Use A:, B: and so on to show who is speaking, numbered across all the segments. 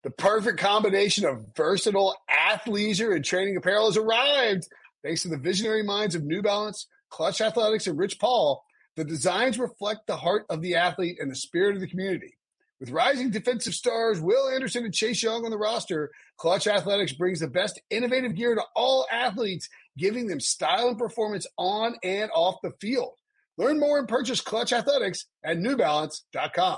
A: The perfect combination of versatile athleisure and training apparel has arrived. Thanks to the visionary minds of New Balance, Clutch Athletics, and Rich Paul, the designs reflect the heart of the athlete and the spirit of the community. With rising defensive stars Will Anderson and Chase Young on the roster, Clutch Athletics brings the best innovative gear to all athletes, giving them style and performance on and off the field. Learn more and purchase Clutch Athletics at newbalance.com.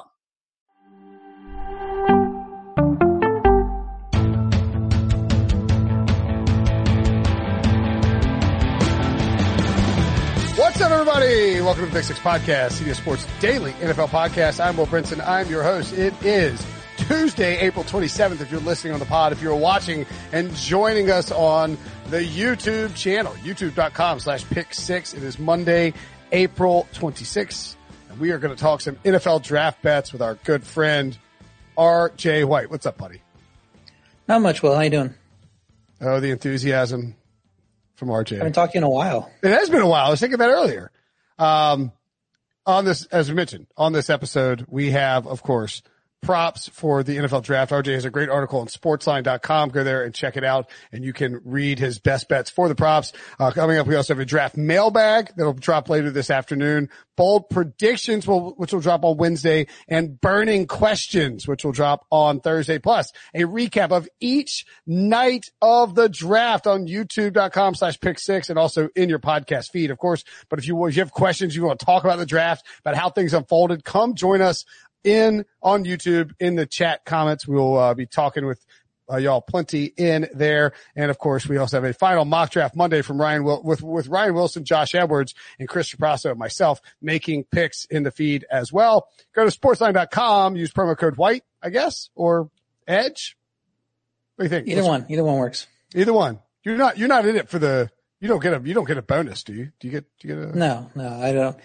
A: What's up, everybody? Welcome to the Big Six Podcast, CBS Sports Daily NFL Podcast. I'm Will Brinson. I'm your host. It is Tuesday, April 27th, if you're listening on the pod. If you're watching and joining us on the YouTube channel, youtube.com/pick6. It is Monday, April 26th, and we are going to talk some NFL draft bets with our good friend, R.J. White. What's up, buddy?
B: Not much, Will. How you doing?
A: Oh, the enthusiasm from RJ.
B: I haven't talked to you in a while.
A: It has been a while. I was thinking about it earlier. On this, as we mentioned, on this episode, we have, of course, props for the NFL draft. RJ has a great article on sportsline.com. Go there and check it out, and you can read his best bets for the props. Coming up, we also have a draft mailbag that'll drop later this afternoon, bold predictions, which will drop on Wednesday, and burning questions, which will drop on Thursday, plus a recap of each night of the draft on youtube.com/pick6 and also in your podcast feed, of course. But if you have questions, you want to talk about the draft, about how things unfolded, come join us on YouTube in the chat comments. We'll be talking with y'all plenty in there. And of course, we also have a final mock draft Monday from with Ryan Wilson, Josh Edwards, and Chris Trapasso and myself making picks in the feed as well. Go to sportsline.com, use promo code White, I guess, or Edge. What do you think?
B: Either one works.
A: Either one. You're not in it for you don't get a bonus, do you? Do you get a?
B: No, I don't.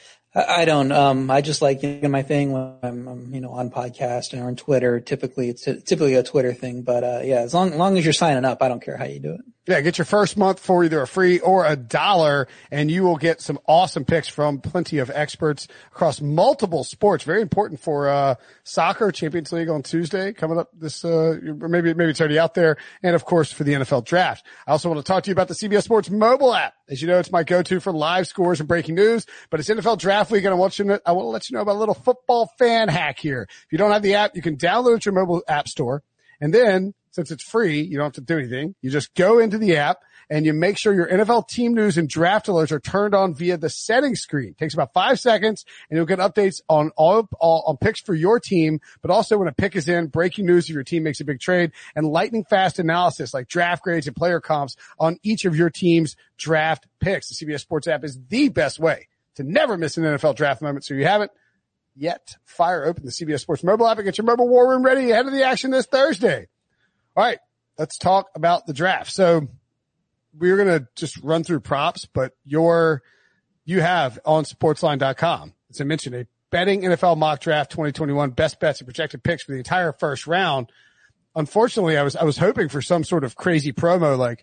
B: I just like doing my thing when I'm on podcast and on Twitter. Typically it's a Twitter thing, but yeah, as long as you're signing up, I don't care how you do it.
A: Yeah, get your first month for either a free or $1, and you will get some awesome picks from plenty of experts across multiple sports. Very important for soccer, Champions League on Tuesday coming up this maybe it's already out there, and of course for the NFL draft. I also want to talk to you about the CBS Sports mobile app. As you know, it's my go-to for live scores and breaking news, but it's NFL Draft Week, and I want to let you know about a little football fan hack here. If you don't have the app, you can download it at your mobile app store, and then since it's free, you don't have to do anything. You just go into the app and you make sure your NFL team news and draft alerts are turned on via the settings screen. It takes about 5 seconds, and you'll get updates on on picks for your team, but also when a pick is in, breaking news if your team makes a big trade, and lightning fast analysis like draft grades and player comps on each of your team's draft picks. The CBS Sports app is the best way to never miss an NFL draft moment. So you haven't yet, fire open the CBS Sports mobile app and get your mobile war room ready ahead of the action this Thursday. All right, let's talk about the draft. So we're going to just run through props, but you have on sportsline.com, as I mentioned, a betting NFL mock draft 2021 best bets and projected picks for the entire first round. Unfortunately, I was hoping for some sort of crazy promo like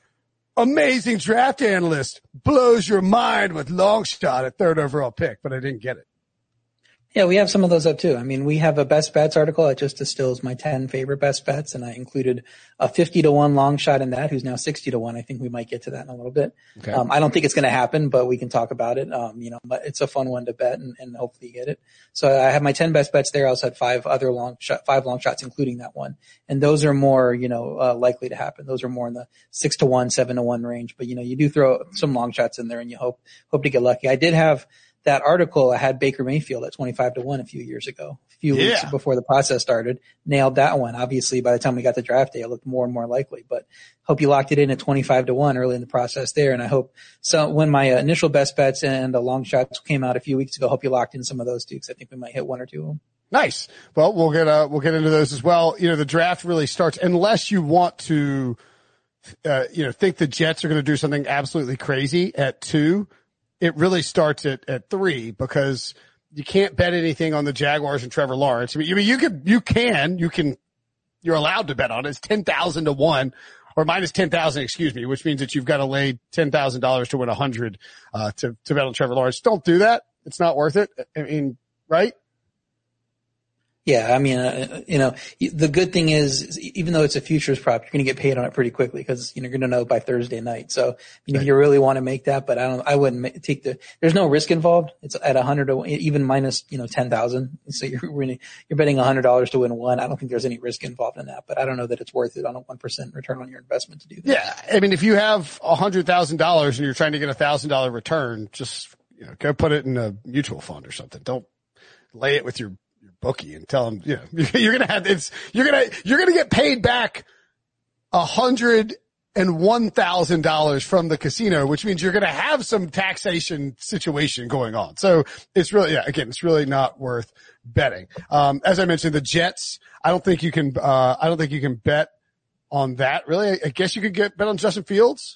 A: amazing draft analyst blows your mind with long shot at third overall pick, but I didn't get it.
B: Yeah, we have some of those up too. I mean, we have a best bets article that just distills my 10 favorite best bets, and I included a 50-1 long shot in that, who's now 60-1. I think we might get to that in a little bit. Okay. I don't think it's going to happen, but we can talk about it. But it's a fun one to bet and hopefully you get it. So I have my 10 best bets there. I also had 5 long shots, including that one. And those are more, likely to happen. Those are more in the 6-1, 7-1 range. But, you do throw some long shots in there and you hope to get lucky. I did have that article. I had Baker Mayfield at 25-1 a few years ago, a few weeks before the process started. Nailed that one. Obviously, by the time we got to draft day, it looked more and more likely, but hope you locked it in at 25-1 early in the process there. And I hope when my initial best bets and the long shots came out a few weeks ago, hope you locked in some of those too, because I think we might hit 1 or 2 of them. Nice.
A: Well, we'll get into those as well. The draft really starts unless you want to, think the Jets are going to do something absolutely crazy at 2. It really starts at 3 because you can't bet anything on the Jaguars and Trevor Lawrence. I mean, you're allowed to bet on it. It's 10,000-1 or minus 10,000, which means that you've got to lay $10,000 to win 100, to bet on Trevor Lawrence. Don't do that. It's not worth it. I mean, right?
B: Yeah, I mean, the good thing is even though it's a futures prop, you're going to get paid on it pretty quickly because, you're going to know by Thursday night. So, if you really want to make that, but I wouldn't take there's no risk involved. It's at 100 to even minus, 10,000. So you're betting $100 to win one. I don't think there's any risk involved in that, but I don't know that it's worth it on a 1% return on your investment to do that.
A: Yeah. I mean, if you have $100,000 and you're trying to get $1,000 return, just, go put it in a mutual fund or something. Don't lay it with your bookie and tell them, you're going to get paid back $101,000 from the casino, which means you're going to have some taxation situation going on. So it's really, it's really not worth betting. As I mentioned, the Jets, I don't think you can bet on that really. I guess you could bet on Justin Fields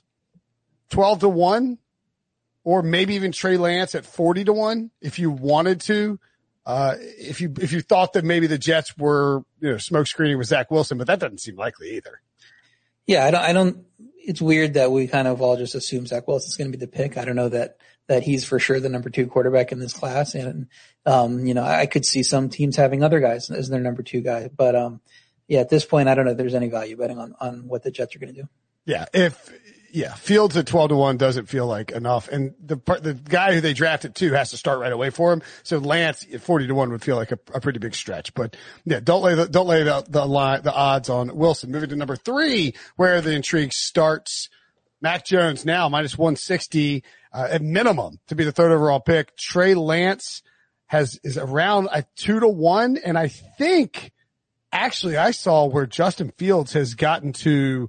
A: 12-1 or maybe even Trey Lance at 40-1 if you wanted to. If you thought that maybe the Jets were, smoke screening with Zach Wilson, but that doesn't seem likely either.
B: Yeah, I don't, it's weird that we kind of all just assume Zach Wilson's going to be the pick. I don't know that he's for sure the number 2 quarterback in this class. And, I could see some teams having other guys as their number 2 guy, but, at this point, I don't know if there's any value betting on what the Jets are going to do.
A: Yeah, Fields at 12-1 doesn't feel like enough. And the guy who they drafted too has to start right away for him. So Lance at 40-1 would feel like a pretty big stretch. But yeah, don't lay the odds on Wilson. Moving to number 3, where the intrigue starts. Mac Jones now minus 160, at minimum to be the 3rd overall pick. Trey Lance is around a 2-1. And I think actually I saw where Justin Fields has gotten to,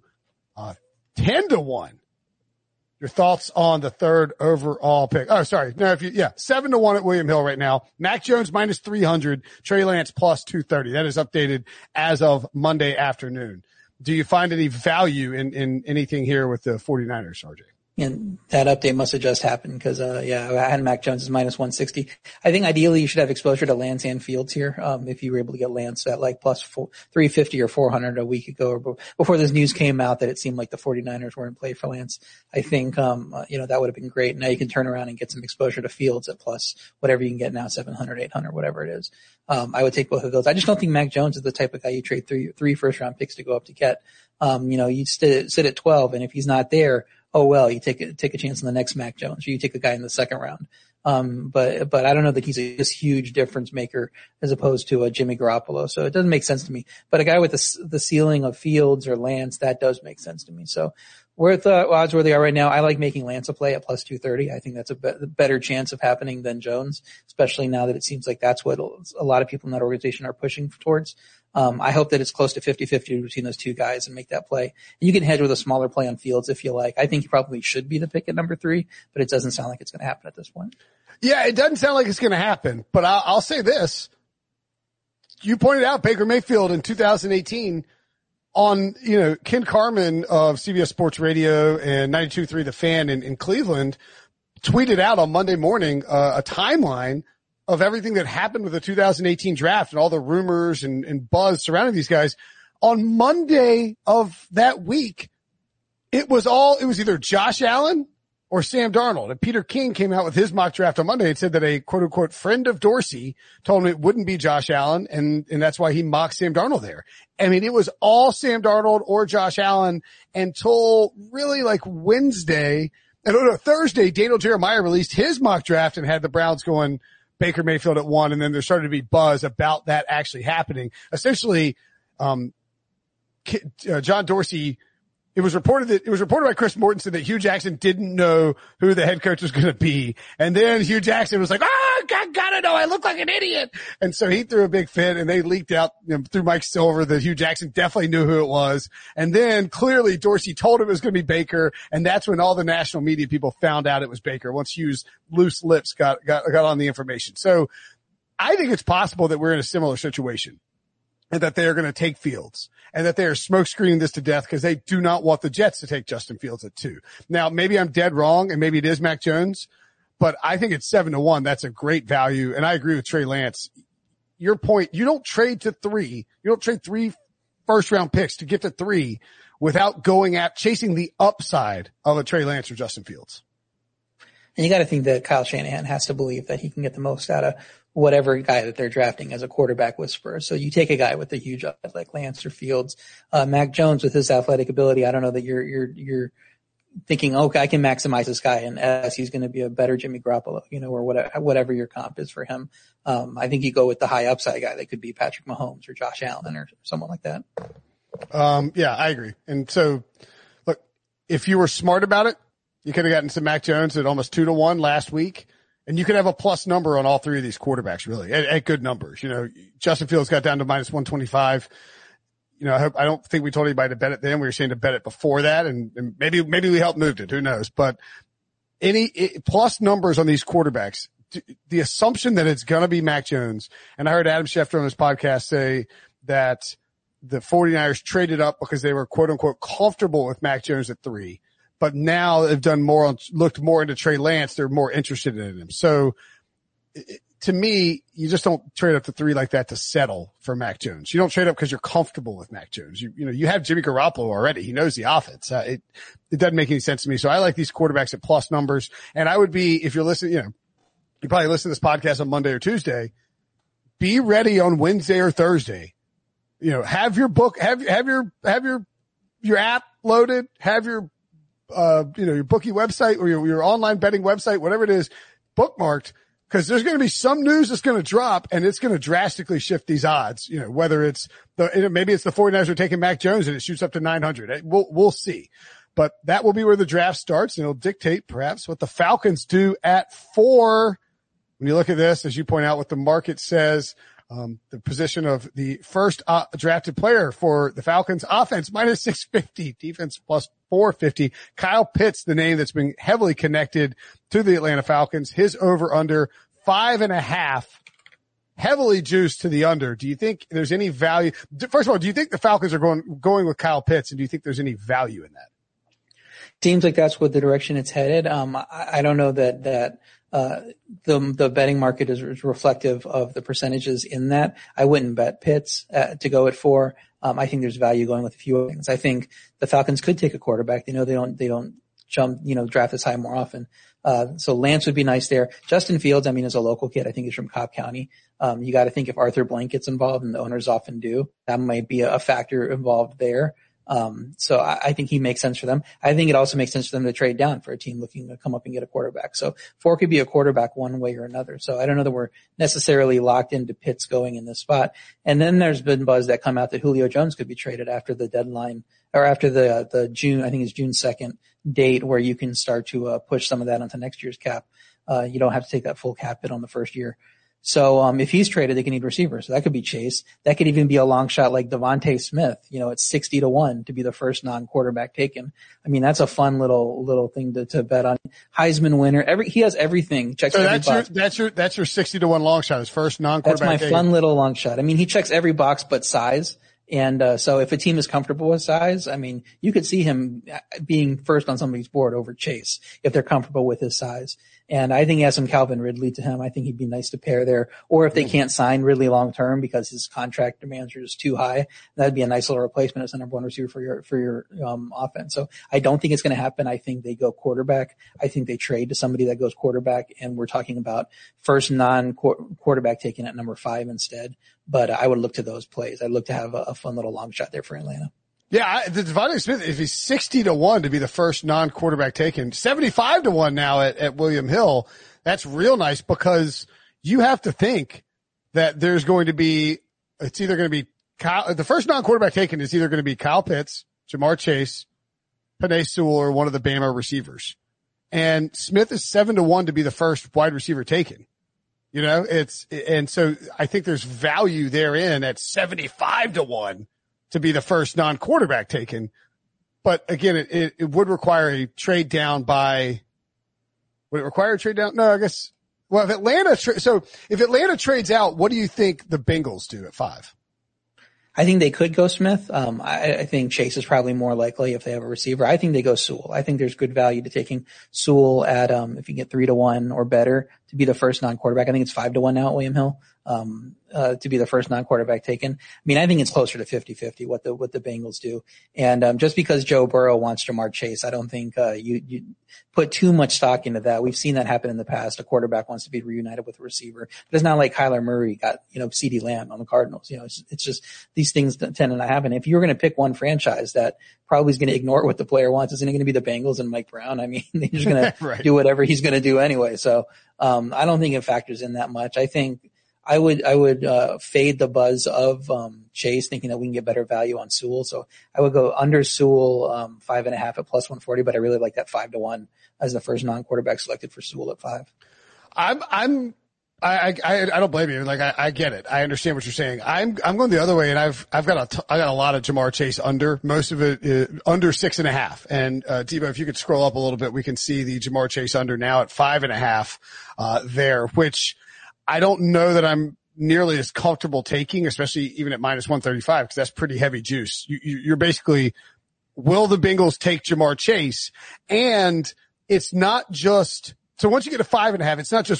A: 10-1. Your thoughts on the 3rd overall pick? Oh, sorry. No, 7-1 at William Hill right now. Mac Jones minus 300, Trey Lance plus 230. That is updated as of Monday afternoon. Do you find any value in anything here with the 49ers, RJ?
B: And that update must have just happened because, I had Mac Jones as minus 160. I think ideally you should have exposure to Lance and Fields here. If you were able to get Lance at like plus 350 or 400 a week ago or before this news came out that it seemed like the 49ers were in play for Lance. I think, that would have been great. Now you can turn around and get some exposure to Fields at plus whatever you can get now, 700, 800, whatever it is. I would take both of those. I just don't think Mac Jones is the type of guy you trade three first round picks to go up to get. You sit at 12 and if he's not there, oh well, you take a chance on the next Mac Jones, or you take a guy in the 2nd round. But I don't know that he's this huge difference maker as opposed to a Jimmy Garoppolo. So it doesn't make sense to me. But a guy with the ceiling of Fields or Lance, that does make sense to me. So worth odds where they are right now. I like making Lance a play at plus 230. I think that's a better chance of happening than Jones, especially now that it seems like that's what a lot of people in that organization are pushing towards. I hope that it's close to 50-50 between those 2 guys and make that play. You can hedge with a smaller play on Fields if you like. I think he probably should be the pick at number 3, but it doesn't sound like it's going to happen at this point. Yeah,
A: it doesn't sound like it's going to happen, but I'll say this. You pointed out Baker Mayfield in 2018 on, Ken Carman of CBS Sports Radio and 92.3 The Fan in Cleveland tweeted out on Monday morning a timeline of everything that happened with the 2018 draft and all the rumors and buzz surrounding these guys. On Monday of that week, it was either Josh Allen or Sam Darnold. And Peter King came out with his mock draft on Monday and said that a quote unquote friend of Dorsey told him it wouldn't be Josh Allen. And that's why he mocked Sam Darnold there. I mean, it was all Sam Darnold or Josh Allen until really like Wednesday. And Thursday, Daniel Jeremiah released his mock draft and had the Browns going Baker Mayfield at 1, and then there started to be buzz about that actually happening. Essentially, John Dorsey, it was reported by Chris Mortensen that Hugh Jackson didn't know who the head coach was going to be. And then Hugh Jackson was like, I gotta know, I look like an idiot. And so he threw a big fit and they leaked out through Mike Silver that Hugh Jackson definitely knew who it was. And then clearly Dorsey told him it was going to be Baker. And that's when all the national media people found out it was Baker once Hugh's loose lips got on the information. So I think it's possible that we're in a similar situation and that they are going to take Fields and that they are smoke screening this to death because they do not want the Jets to take Justin Fields at 2. Now, maybe I'm dead wrong and maybe it is Mac Jones, but I think it's 7-1. That's a great value. And I agree with Trey Lance. Your point, you don't trade to 3. You don't trade 3 first round picks to get to 3 without chasing the upside of a Trey Lance or Justin Fields.
B: And you got to think that Kyle Shanahan has to believe that he can get the most out of whatever guy that they're drafting as a quarterback whisperer. So you take a guy with a huge upside like Lance or Fields, Mac Jones with his athletic ability. I don't know that you're thinking, okay, I can maximize this guy and as he's going to be a better Jimmy Garoppolo, or whatever your comp is for him. I think you go with the high upside guy that could be Patrick Mahomes or Josh Allen or someone like that.
A: Yeah, I agree. And so look, if you were smart about it, you could have gotten some Mac Jones at almost 2-1 last week. And you could have a plus number on all three of these quarterbacks, really, at good numbers. Justin Fields got down to minus 125. I don't think we told anybody to bet it then. We were saying to bet it before that, and maybe we helped move it. Who knows? But plus numbers on these quarterbacks, the assumption that it's going to be Mac Jones. And I heard Adam Schefter on his podcast say that the 49ers traded up because they were quote unquote comfortable with Mac Jones at 3. But now they've looked more into Trey Lance. They're more interested in him. So to me, you just don't trade up to 3 like that to settle for Mac Jones. You don't trade up because you're comfortable with Mac Jones. You have Jimmy Garoppolo already. He knows the offense. It doesn't make any sense to me. So I like these quarterbacks at plus numbers. And I would be, if you're listening, you probably listen to this podcast on Monday or Tuesday. Be ready on Wednesday or Thursday. Have your book, have your app loaded, have your your bookie website or your online betting website, whatever it is, bookmarked, because there's going to be some news that's going to drop and it's going to drastically shift these odds. Whether it's maybe it's the 49ers are taking Mac Jones and it shoots up to 900. We'll see, but that will be where the draft starts and it'll dictate perhaps what the Falcons do at 4. When you look at this, as you point out, what the market says, the position of the first drafted player for the Falcons offense, minus 650, defense plus 450. Kyle Pitts, the name that's been heavily connected to the Atlanta Falcons, his over under 5.5, heavily juiced to the under. Do you think there's any value? First of all, do you think the Falcons are going with Kyle Pitts, and do you think there's any value in that?
B: Seems like that's what the direction it's headed. I don't know that the betting market is reflective of the percentages in that. I wouldn't bet Pitts to go at 4. I think there's value going with a few things. I think the Falcons could take a quarterback. They don't jump, draft this high more often. So Lance would be nice there. Justin Fields, is a local kid. I think he's from Cobb County. You got to think if Arthur Blank gets involved, and the owners often do, that might be a factor involved there. So I think he makes sense for them. I think it also makes sense for them to trade down for a team looking to come up and get a quarterback. So 4 could be a quarterback one way or another. So I don't know that we're necessarily locked into Pitts going in this spot. And then there's been buzz that come out that Julio Jones could be traded after the deadline or after the June, I think it's June 2nd date, where you can start to push some of that onto next year's cap. You don't have to take that full cap hit on the first year. So, if he's traded, they can need receivers. So that could be Chase. That could even be a long shot like Devontae Smith. It's 60-1 to be the first non-quarterback taken. That's a fun little thing to bet on. Heisman winner. He has everything. Checks
A: so
B: every box.
A: That's your 60-1 long shot. His first non-quarterback
B: That's my fun little long shot. He checks every box but size. And so if a team is comfortable with size, you could see him being first on somebody's board over Chase if they're comfortable with his size. And I think he has some Calvin Ridley to him. I think he'd be nice to pair there. Or if they can't sign Ridley long term because his contract demands are just too high, that'd be a nice little replacement as the number 1 receiver for your offense. So I don't think it's going to happen. I think they go quarterback. I think they trade to somebody that goes quarterback, and we're talking about first non-quarterback taken at number 5 instead. But I would look to those plays. I'd look to have a fun little long shot there for Atlanta.
A: Yeah, the Devontae Smith, if he's 60-1 to be the first non-quarterback taken, 75-1 now at William Hill, that's real nice, because you have to think that there's going to be, it's either going to be the first non-quarterback taken is either going to be Kyle Pitts, Jamar Chase, Penei Sewell, or one of the Bama receivers. And Smith is 7-1 to be the first wide receiver taken. And so I think there's value therein at 75-1 to be the first non-quarterback taken. But again, it would require a trade down by, would it require a trade down? No, I guess, well, if Atlanta trades out, what do you think the Bengals do at 5?
B: I think they could go Smith. I think Chase is probably more likely if they have a receiver. I think they go Sewell. I think there's good value to taking Sewell at, if you get 3-1 or better to be the first non-quarterback. I think it's 5-1 now at William Hill, to be the first non-quarterback taken. I mean, I think it's closer to 50-50 what the Bengals do. And, just because Joe Burrow wants Jamar Chase, I don't think, you put too much stock into that. We've seen that happen in the past. A quarterback wants to be reunited with a receiver, but it's not like Kyler Murray got, CeeDee Lamb on the Cardinals. It's just these things tend to not happen. If you're going to pick one franchise that probably is going to ignore what the player wants, isn't it going to be the Bengals and Mike Brown? I mean, they're just going to
A: right.
B: do whatever he's going to do anyway. So, I don't think it factors in that much. I think I would fade the buzz of, Chase, thinking that we can get better value on Sewell. So I would go under Sewell, 5.5 at plus 140, but I really like that 5-1 as the first non-quarterback selected for Sewell at 5.
A: I don't blame you. Like, I get it. I understand what you're saying. I'm going the other way, and I've got a lot of Jamar Chase under, most of it under 6.5. And, Debo, if you could scroll up a little bit, we can see the Jamar Chase under now at 5.5, there, which I don't know that I'm nearly as comfortable taking, especially even at minus 135, because that's pretty heavy juice. You're basically, will the Bengals take Jamar Chase? And it's not just, so once you get a 5.5, it's not just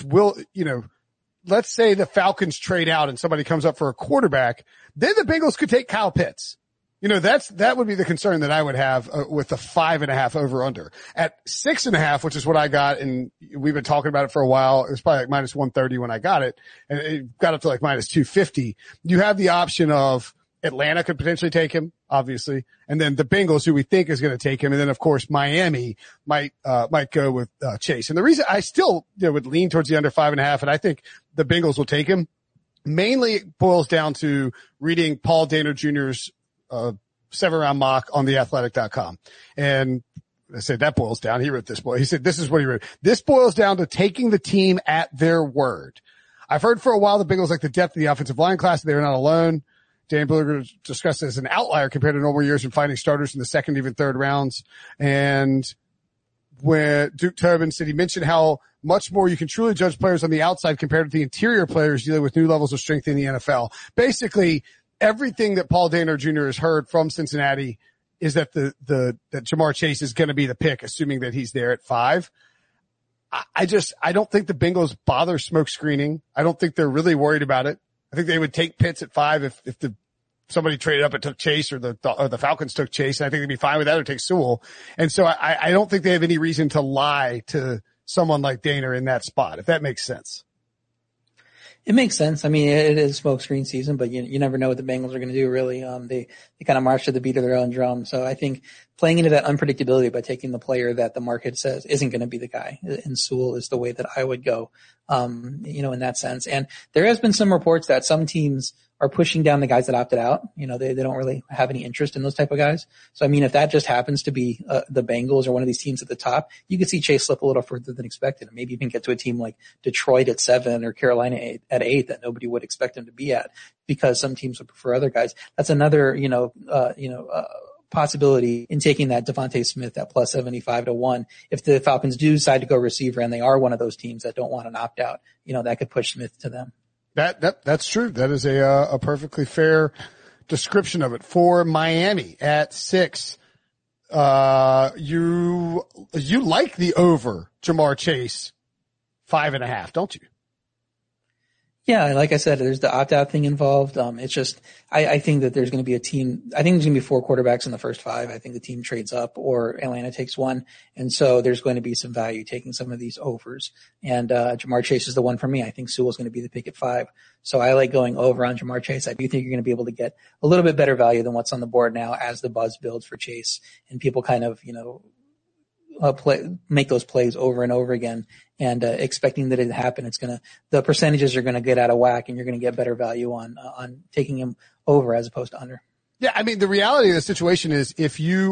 A: let's say the Falcons trade out and somebody comes up for a quarterback, then the Bengals could take Kyle Pitts. That would be the concern that I would have with the 5.5 over under. At 6.5, which is what I got, and we've been talking about it for a while. It was probably like minus 130 when I got it, and it got up to like minus 250. You have the option of Atlanta could potentially take him, obviously, and then the Bengals, who we think is going to take him, and then of course Miami might go with Chase. And the reason I still would lean towards the under 5.5, and I think the Bengals will take him, mainly boils down to reading Paul Dehner Jr.'s 7-round mock on theathletic.com. And I said that boils down. He wrote this. He said, this is what he wrote. This boils down to taking the team at their word. I've heard for a while the Bengals like the depth of the offensive line class. They're not alone. Dan Billiger discussed it as an outlier compared to normal years in finding starters in the second, even third rounds. And when Duke Tobin said, he mentioned how much more you can truly judge players on the outside compared to the interior players dealing with new levels of strength in the NFL. Basically, everything that Paul Dehner Jr. has heard from Cincinnati is that that Jamar Chase is going to be the pick, assuming that he's there at 5. I don't think the Bengals bother smoke screening. I don't think they're really worried about it. I think they would take Pitts at 5 if somebody traded up and took Chase or the Falcons took Chase. And I think they'd be fine with that or take Sewell. And so I don't think they have any reason to lie to someone like Dehner in that spot, if that makes sense.
B: It makes sense. I mean, it is smoke screen season, but you never know what the Bengals are going to do, really. They kind of march to the beat of their own drum. So I think playing into that unpredictability by taking the player that the market says isn't going to be the guy, and Sewell is the way that I would go, in that sense. And there has been some reports that some teams are pushing down the guys that opted out. They don't really have any interest in those type of guys. So, I mean, if that just happens to be the Bengals or one of these teams at the top, you could see Chase slip a little further than expected, and maybe even get to a team like Detroit at 7 or Carolina at 8 that nobody would expect him to be at, because some teams would prefer other guys. That's another, possibility in taking that Devontae Smith at plus 75-1. If the Falcons do decide to go receiver and they are one of those teams that don't want an opt out, that could push Smith to them.
A: That's true. That is a perfectly fair description of it. For Miami at 6, you like the over Jamar Chase 5.5, don't you?
B: Yeah, like I said, there's the opt-out thing involved. It's just, I think that there's going to be a team, I think there's going to be 4 quarterbacks in the first 5. I think the team trades up or Atlanta takes one. And so there's going to be some value taking some of these overs. And, Jamar Chase is the one for me. I think Sewell's going to be the pick at 5. So I like going over on Jamar Chase. I do think you're going to be able to get a little bit better value than what's on the board now as the buzz builds for Chase and people kind of, make those plays over and over again and expecting that it happen. The percentages are going to get out of whack and you're going to get better value on taking him over as opposed to under.
A: Yeah. I mean, the reality of the situation is if you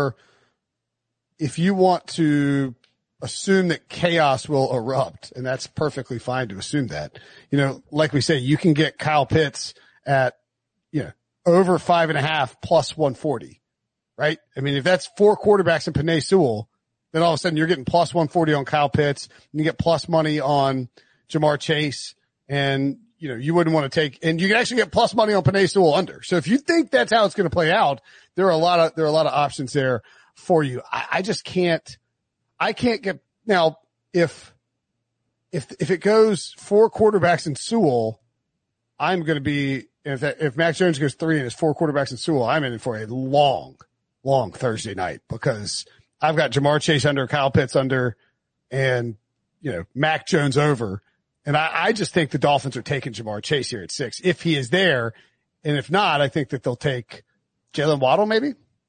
A: want to assume that chaos will erupt, and that's perfectly fine to assume that, like we say, you can get Kyle Pitts at, over 5.5 plus 140, right? I mean, if that's 4 quarterbacks in Penei Sewell, then all of a sudden you're getting plus 140 on Kyle Pitts, and you get plus money on Jamar Chase, and you wouldn't want to take, and you can actually get plus money on Penei Sewell under. So if you think that's how it's going to play out, there are a lot of options there for you. I just can't, I can't get, now if if it goes 4 quarterbacks in Sewell, I'm going to be, if Mac Jones goes 3 and it's 4 quarterbacks in Sewell, I'm in for a long Thursday night because I've got Jamar Chase under, Kyle Pitts under, and, Mac Jones over. And I just think the Dolphins are taking Jamar Chase here at 6 if he is there. And if not, I think that they'll take Jalen Waddle maybe.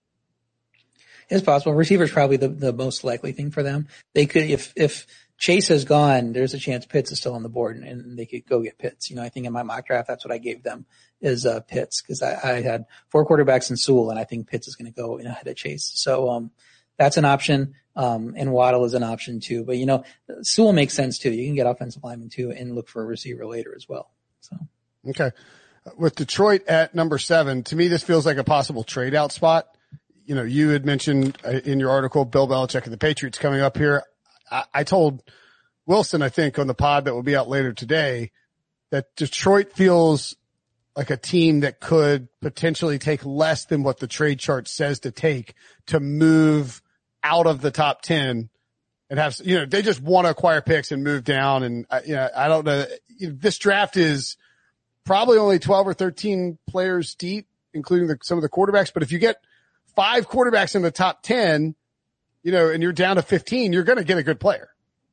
B: It's possible. Receiver's probably the most likely thing for them. They could, if Chase has gone, there's a chance Pitts is still on the board and they could go get Pitts. I think in my mock draft, that's what I gave them is Pitts because I had 4 quarterbacks in Sewell and I think Pitts is going to go ahead of Chase. So, that's an option. And Waddle is an option too. But, Sewell makes sense too. You can get offensive linemen too and look for a receiver later as well. So.
A: Okay. With Detroit at number 7, to me, this feels like a possible trade out spot. You had mentioned in your article, Bill Belichick and the Patriots coming up here. I told Wilson, I think on the pod that will be out later today, that Detroit feels like a team that could potentially take less than what the trade chart says to take to move out of the top 10 and have, they just want to acquire picks and move down. And, I don't know. This draft is probably only 12 or 13 players deep, including some of the quarterbacks. But if you get 5 quarterbacks in the top 10, and you're down to 15, you're going to get a good player.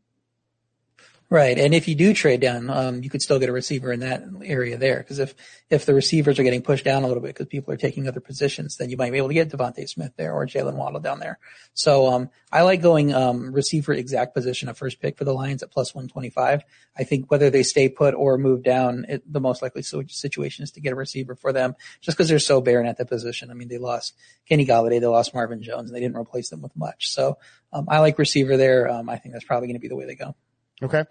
B: Right. And if you do trade down, you could still get a receiver in that area there. Because if the receivers are getting pushed down a little bit because people are taking other positions, then you might be able to get Devontae Smith there or Jalen Waddle down there. So, I like going, receiver exact position of first pick for the Lions at plus 125. I think whether they stay put or move down, the most likely situation is to get a receiver for them just because they're so barren at that position. I mean, they lost Kenny Golladay, they lost Marvin Jones, and they didn't replace them with much. So, I like receiver there. I think that's probably going to be the way they go.
A: Okay.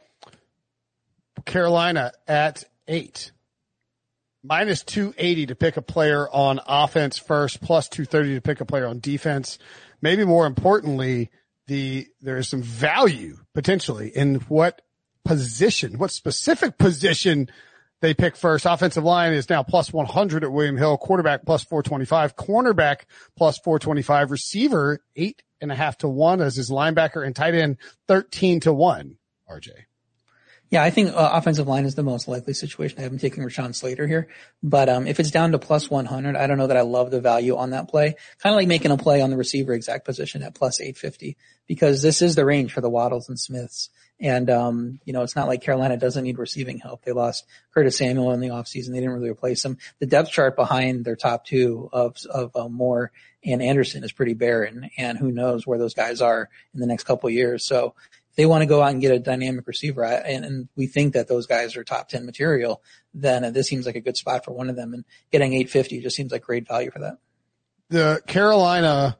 A: Carolina at 8. Minus 280 to pick a player on offense first, plus 230 to pick a player on defense. Maybe more importantly, there's some value potentially in what specific position they pick first. Offensive line is now plus 100 at William Hill, quarterback plus 425, cornerback plus 425, receiver 8.5 to 1 as his linebacker, and tight end 13 to 1. RJ.
B: Yeah, I think offensive line is the most likely situation. I haven't taken Rashawn Slater here, but if it's down to plus 100, I don't know that I love the value on that play. Kind of like making a play on the receiver exact position at plus 850 because this is the range for the Waddles and Smiths. And it's not like Carolina doesn't need receiving help. They lost Curtis Samuel in the offseason. They didn't really replace him. The depth chart behind their top 2 of Moore and Anderson is pretty barren, and who knows where those guys are in the next couple of years. So they want to go out and get a dynamic receiver, and we think that those guys are top 10 material, then this seems like a good spot for one of them, and getting 850 just seems like great value for that.
A: The Carolina,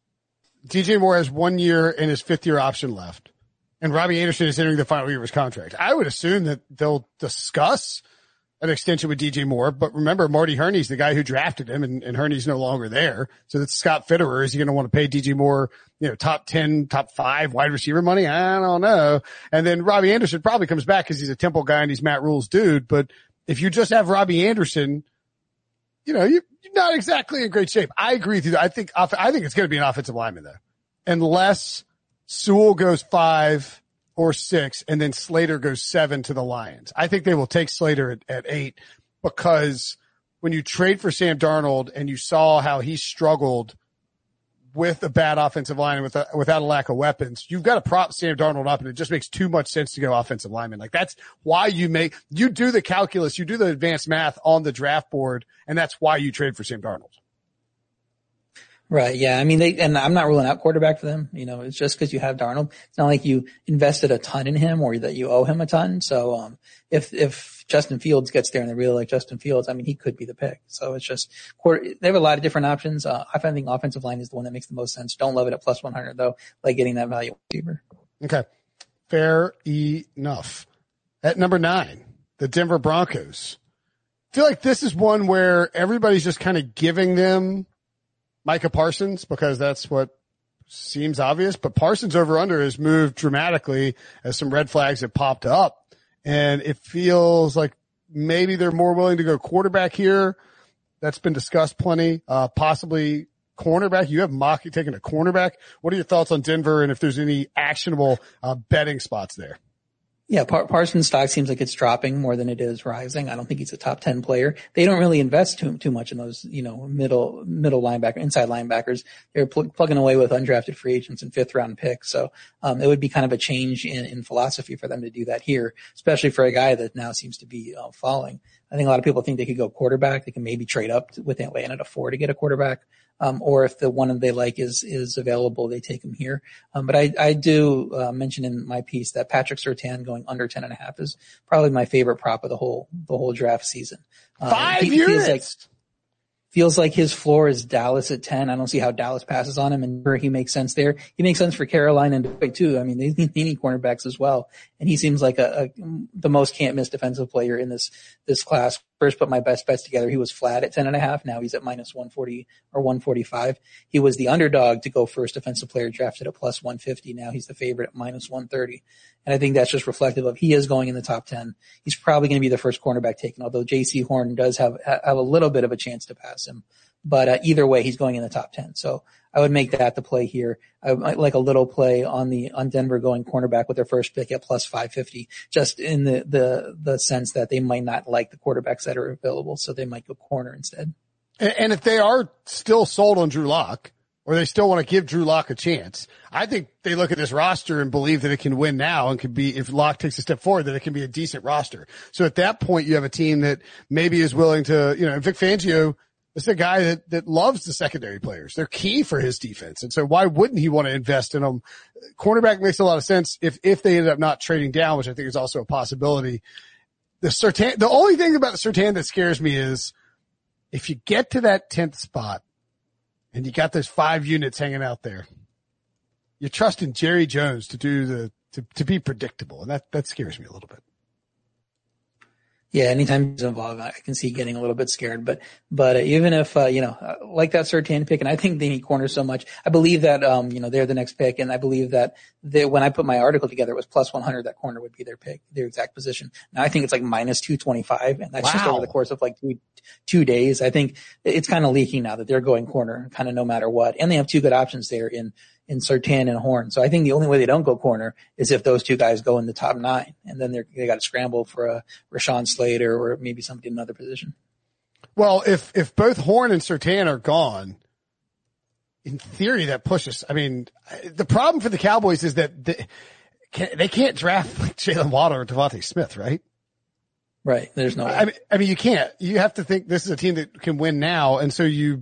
A: DJ Moore has 1 year and his 5th year option left, and Robbie Anderson is entering the final year of his contract. I would assume that they'll discuss an extension with DJ Moore, but remember, Marty Herney's the guy who drafted him, and Herney's no longer there. So that's Scott Fitterer. Is he going to want to pay DJ Moore, top 10, top 5 wide receiver money? I don't know. And then Robbie Anderson probably comes back because he's a Temple guy and he's Matt Rule's dude. But if you just have Robbie Anderson, you're not exactly in great shape. I agree with you. I think it's going to be an offensive lineman though, unless Sewell goes 5 or 6, and then Slater goes 7 to the Lions. I think they will take Slater at 8 because when you trade for Sam Darnold and you saw how he struggled with a bad offensive line and without a lack of weapons, you've got to prop Sam Darnold up, and it just makes too much sense to go offensive lineman. Like that's why you do the calculus, you do the advanced math on the draft board, and that's why you trade for Sam Darnold.
B: Right. Yeah. I mean, and I'm not ruling out quarterback for them. It's just because you have Darnold. It's not like you invested a ton in him or that you owe him a ton. So, if Justin Fields gets there and they really like Justin Fields, I mean, he could be the pick. So it's just, they have a lot of different options. I think offensive line is the one that makes the most sense. Don't love it at plus 100 though, like getting that value receiver.
A: Okay. Fair enough. At number 9, the Denver Broncos. I feel like this is one where everybody's just kind of giving them Micah Parsons because that's what seems obvious, but Parsons over under has moved dramatically as some red flags have popped up, and it feels like maybe they're more willing to go quarterback here. That's been discussed plenty. Possibly cornerback. You have Mockey taking a cornerback. What are your thoughts on Denver and if there's any actionable betting spots there?
B: Yeah, Parsons' stock seems like it's dropping more than it is rising. I don't think he's a top 10 player. They don't really invest too much in those, middle linebacker, inside linebackers. They're plugging away with undrafted free agents and 5th round picks. So, it would be kind of a change in philosophy for them to do that here, especially for a guy that now seems to be falling. I think a lot of people think they could go quarterback. They can maybe trade up with Atlanta to 4 to get a quarterback. Or if the one they like is available, they take him here. But I do mention in my piece that Patrick Surtain going under 10.5 is probably my favorite prop of the whole draft season.
A: 5 units.
B: Feels like his floor is Dallas at 10. I don't see how Dallas passes on him, and sure, he makes sense there. He makes sense for Carolina and Detroit too. I mean, they need cornerbacks as well. And he seems like the most can't miss defensive player in this class. First put my best bets together. He was flat at 10.5. Now he's at minus 140 or 145. He was the underdog to go first defensive player drafted at plus 150. Now he's the favorite at minus 130. And I think that's just reflective of he is going in the top 10. He's probably going to be the first cornerback taken, although J.C. Horn does have a little bit of a chance to pass him. But either way, he's going in the top 10. So I would make that the play here. I might like a little play on Denver going cornerback with their first pick at plus 550, just in the sense that they might not like the quarterbacks that are available, so they might go corner instead.
A: And if they are still sold on Drew Lock, or they still want to give Drew Lock a chance, I think they look at this roster and believe that it can win now and could be, if Lock takes a step forward, that it can be a decent roster. So at that point, you have a team that maybe is willing to, and Vic Fangio is a guy that loves the secondary players. They're key for his defense. And so why wouldn't he want to invest in them? Cornerback makes a lot of sense if they end up not trading down, which I think is also a possibility. The only thing about the Surtain that scares me is if you get to that 10th spot and you got those 5 units hanging out there, you're trusting Jerry Jones to be predictable. And that scares me a little bit.
B: Yeah, anytime he's involved, I can see getting a little bit scared. But even if, like that Surtain pick, and I think they need corners so much, I believe that, they're the next pick. And I believe that when I put my article together, it was plus 100, that corner would be their pick, their exact position. Now I think it's like minus 225. And that's just over the course of like 2 days. I think it's kind of leaking now that they're going corner kind of no matter what. And they have 2 good options there in Surtain and Horn. So I think the only way they don't go corner is if those 2 guys go in the top 9, and then they got to scramble for a Rashawn Slater or maybe somebody in another position.
A: Well, if both Horn and Surtain are gone, in theory that pushes. I mean, the problem for the Cowboys is that they can't draft like Jalen Waddle or Devontae Smith, right?
B: Right. There's no way.
A: I mean, you can't. You have to think this is a team that can win now, and so you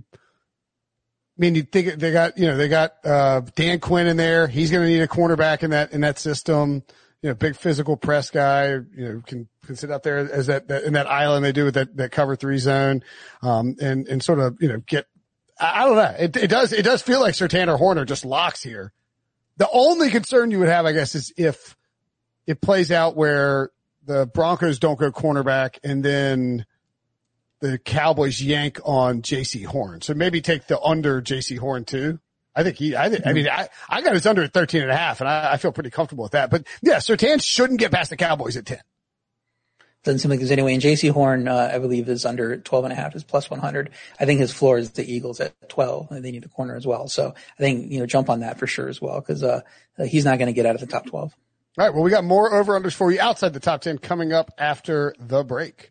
A: think they got Dan Quinn in there. He's going to need a cornerback in that system. Big physical press guy, can sit out there as that in that island they do with that cover 3 zone, and sort of, get, I don't know. It does feel like Surtain or Horn are just locks here. The only concern you would have, I guess, is if it plays out where the Broncos don't go cornerback and then the Cowboys yank on J.C. Horn. So maybe take the under J.C. Horn too. I got his under at 13.5, and I feel pretty comfortable with that. But yeah, Surtain shouldn't get past the Cowboys at 10.
B: Doesn't seem like there's any way. And J.C. Horn, I believe, is under 12.5, is plus 100. I think his floor is the Eagles at 12, and they need a corner as well. So I think, jump on that for sure as well, because he's not going to get out of the top 12.
A: All right. Well, we got more over-unders for you outside the top 10 coming up after the break.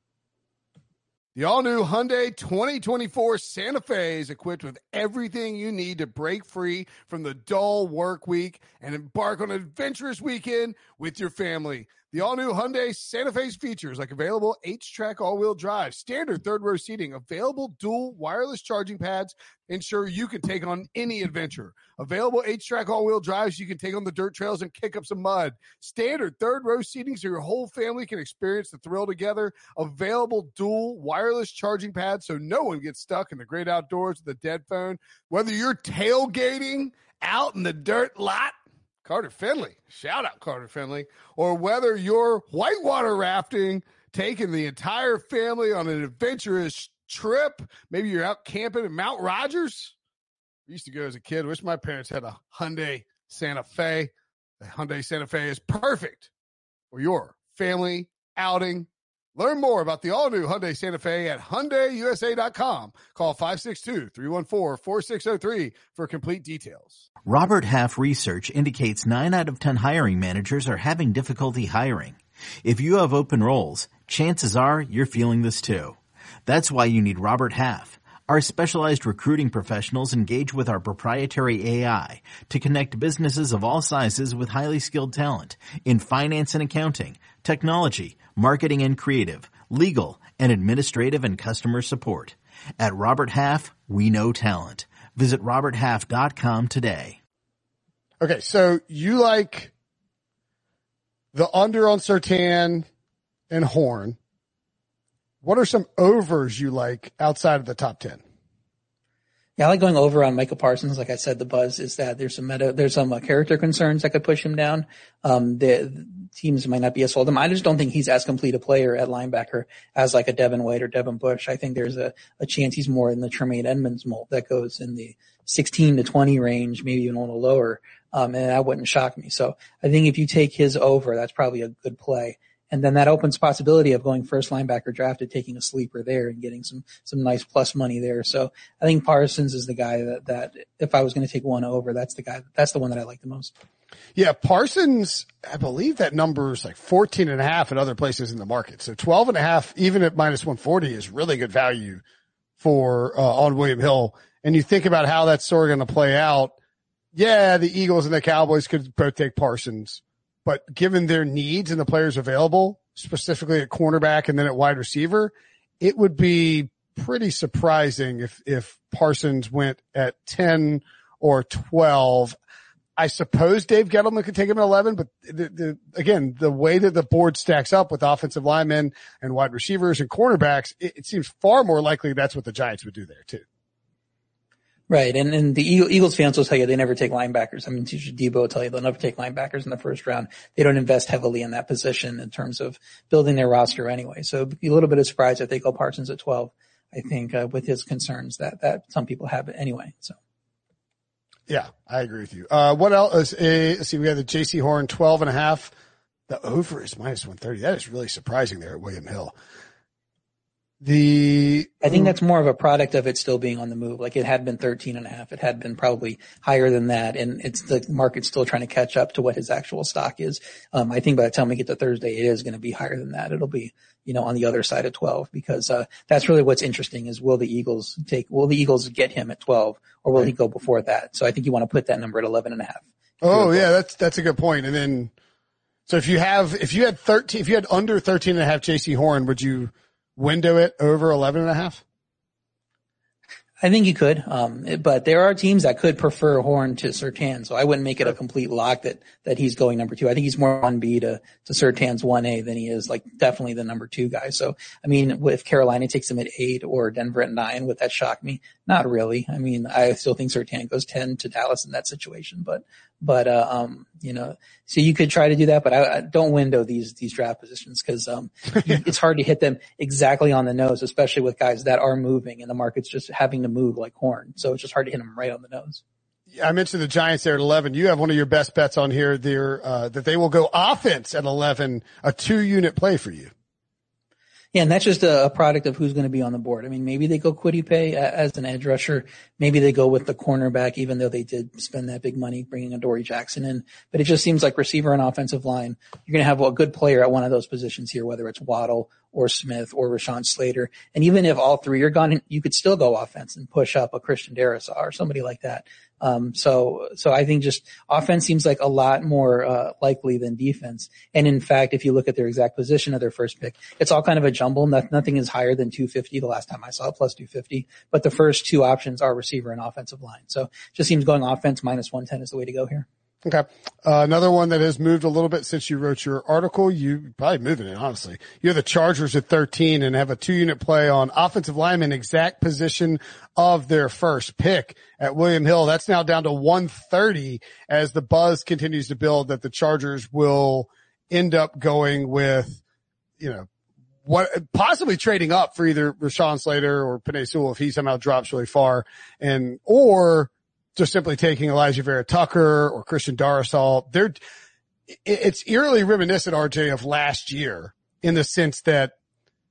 A: The all-new Hyundai 2024 Santa Fe is equipped with everything you need to break free from the dull work week and embark on an adventurous weekend with your family. The all-new Hyundai Santa Fe's features like available H-Track all-wheel drive, standard third-row seating, available dual wireless charging pads, ensure you can take on any adventure. Available H-Track all-wheel drives, you can take on the dirt trails and kick up some mud. Standard third-row seating so your whole family can experience the thrill together. Available dual wireless charging pads so no one gets stuck in the great outdoors with a dead phone. Whether you're tailgating out in the dirt lot, Carter Finley, shout out Carter Finley, or whether you're whitewater rafting, taking the entire family on an adventurous trip, maybe you're out camping in Mount Rogers. I used to go as a kid. Wish my parents had a Hyundai Santa Fe. The Hyundai Santa Fe is perfect for your family outing. Learn more about the all-new Hyundai Santa Fe at HyundaiUSA.com. Call 562-314-4603 for complete details.
C: Robert Half research indicates 9 out of 10 hiring managers are having difficulty hiring. If you have open roles, chances are you're feeling this too. That's why you need Robert Half. Our specialized recruiting professionals engage with our proprietary AI to connect businesses of all sizes with highly skilled talent in finance and accounting, technology, marketing and creative, legal, and administrative and customer support. At Robert Half, we know talent. Visit roberthalf.com today.
A: Okay, so you like the under on Surtain and Horn. What are some overs you like outside of the top 10?
B: Yeah, I like going over on Micah Parsons. Like I said, the buzz is that there's some character concerns that could push him down. The teams might not be as sold him. I just don't think he's as complete a player at linebacker as like a Devin White or Devin Bush. I think there's a chance he's more in the Tremaine Edmonds mold that goes in the 16 to 20 range, maybe even a little lower. And that wouldn't shock me. So I think if you take his over, that's probably a good play. And then that opens possibility of going first linebacker drafted, taking a sleeper there and getting some nice plus money there. So I think Parsons is the guy that if I was going to take one over, that's the one that I like the most.
A: Yeah. Parsons, I believe that number is like 14.5 at other places in the market. So 12.5, even at minus 140 is really good value for, on William Hill. And you think about how that's sort of going to play out. Yeah. The Eagles and the Cowboys could both take Parsons. But given their needs and the players available, specifically at cornerback and then at wide receiver, it would be pretty surprising if Parsons went at 10 or 12. I suppose Dave Gettleman could take him at 11, but again, the way that the board stacks up with offensive linemen and wide receivers and cornerbacks, it seems far more likely that's what the Giants would do there too.
B: Right. And the Eagles fans will tell you they never take linebackers. I mean, Teacher Debo will tell you they'll never take linebackers in the first round. They don't invest heavily in that position in terms of building their roster anyway. So it'd be a little bit of surprise if they go Parsons at 12, I think, with his concerns that some people have it anyway. So.
A: Yeah, I agree with you. What else? Let's see, we got the JC Horn 12.5. The over is minus 130. That is really surprising there at William Hill. I
B: think that's more of a product of it still being on the move. Like it had been 13.5. It had been probably higher than that. And it's the market's still trying to catch up to what his actual stock is. I think by the time we get to Thursday, it is going to be higher than that. It'll be, on the other side of 12 because, that's really what's interesting is will the Eagles get him at 12 or will he go before that? So I think you want to put that number at 11.5.
A: Oh yeah, that's a good point. And then, so if you had under 13.5 JC Horn, would you window it over 11.5?
B: I think you could. But there are teams that could prefer Horn to Surtain. So I wouldn't make it a complete lock that he's going number 2. I think he's more 1B to Surtain's 1A than he is like definitely the number 2 guy. So, I mean, if Carolina takes him at 8 or Denver at 9, would that shock me? Not really. I mean, I still think Surtain goes 10 to Dallas in that situation, but, so you could try to do that, but I don't window these draft positions because, it's hard to hit them exactly on the nose, especially with guys that are moving and the market's just having to move like Horn. So it's just hard to hit them right on the nose.
A: I mentioned the Giants there at 11. You have one of your best bets on here there, that they will go offense at 11, a 2-unit play for you.
B: Yeah, and that's just a product of who's going to be on the board. I mean, maybe they go Kwity Paye as an edge rusher. Maybe they go with the cornerback, even though they did spend that big money bringing Adoree Jackson in. But it just seems like receiver and offensive line, you're going to have a good player at one of those positions here, whether it's Waddle or Smith or Rashawn Slater. And even if all three are gone, you could still go offense and push up a Christian Darrisaw or somebody like that. So I think just offense seems like a lot more, likely than defense. And in fact, if you look at their exact position of their first pick, it's all kind of a jumble. Nothing is higher than 250 the last time I saw it, plus 250. But the first two options are receiver and offensive line. So it just seems going offense minus 110 is the way to go here.
A: Okay. Another one that has moved a little bit since you wrote your article, you probably moving it, honestly. You're the Chargers at 13 and have a 2-unit play on offensive lineman, exact position of their first pick at William Hill. That's now down to 130 as the buzz continues to build that the Chargers will end up going with, what possibly trading up for either Rashawn Slater or Penei Sewell if he somehow drops really far or just simply taking Elijah Vera-Tucker or Christian Darrisaw. It's eerily reminiscent, RJ, of last year in the sense that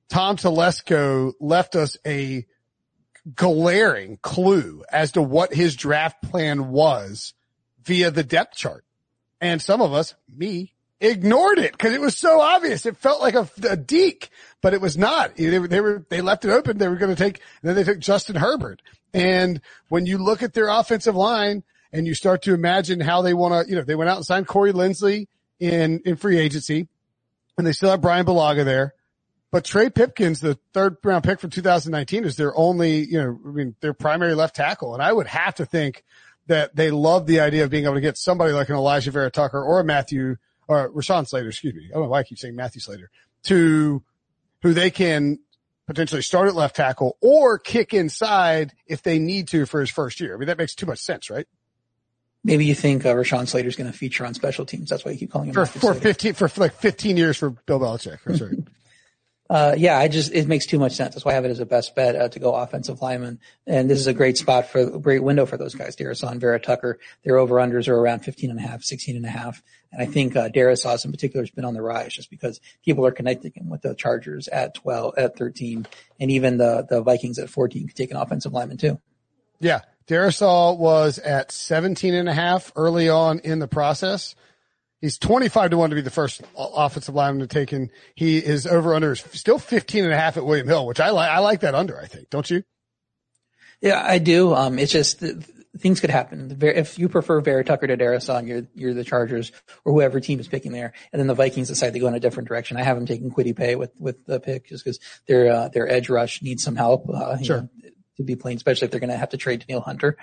A: Tom Telesco left us a glaring clue as to what his draft plan was via the depth chart. And some of us, me, ignored it because it was so obvious. It felt like a deke, but it was not. They left it open. They were going to take, and then they took Justin Herbert. And when you look at their offensive line and you start to imagine how they want to, they went out and signed Corey Linsley in free agency, and they still have Brian Bulaga there. But Trey Pipkins, the third round pick from 2019, is their only, their primary left tackle. And I would have to think that they love the idea of being able to get somebody like an Elijah Vera Tucker or Rashawn Slater, excuse me. I don't know why I keep saying Matthew Slater, to who they can potentially start at left tackle or kick inside if they need to for his first year. I mean, that makes too much sense, right?
B: Maybe you think Rashawn Slater's going to feature on special teams. That's why you keep calling him
A: for 15 years for Bill Belichick. That's right.
B: It makes too much sense. That's why I have it as a best bet to go offensive lineman. And this is a great great window for those guys. Darrisaw, Vera Tucker, their over-unders are around 15.5, 16.5. And I think Darrisaw in particular has been on the rise just because people are connecting him with the Chargers at 12, at 13, and even the Vikings at 14 could take an offensive lineman too.
A: Yeah. Darrisaw was at 17.5 early on in the process. He's 25-1 to be the first offensive lineman to take in. His over-under is still 15.5 at William Hill, which I like that under, I think. Don't you?
B: Yeah, I do. It's just things could happen. If you prefer Vera Tucker to Darrisaw and you're the Chargers or whoever team is picking there, and then the Vikings decide to go in a different direction, I have them taking Kwity Paye with the pick just because their edge rush needs some help.
A: Sure.
B: To be playing, especially if they're going to have to trade Danielle Hunter.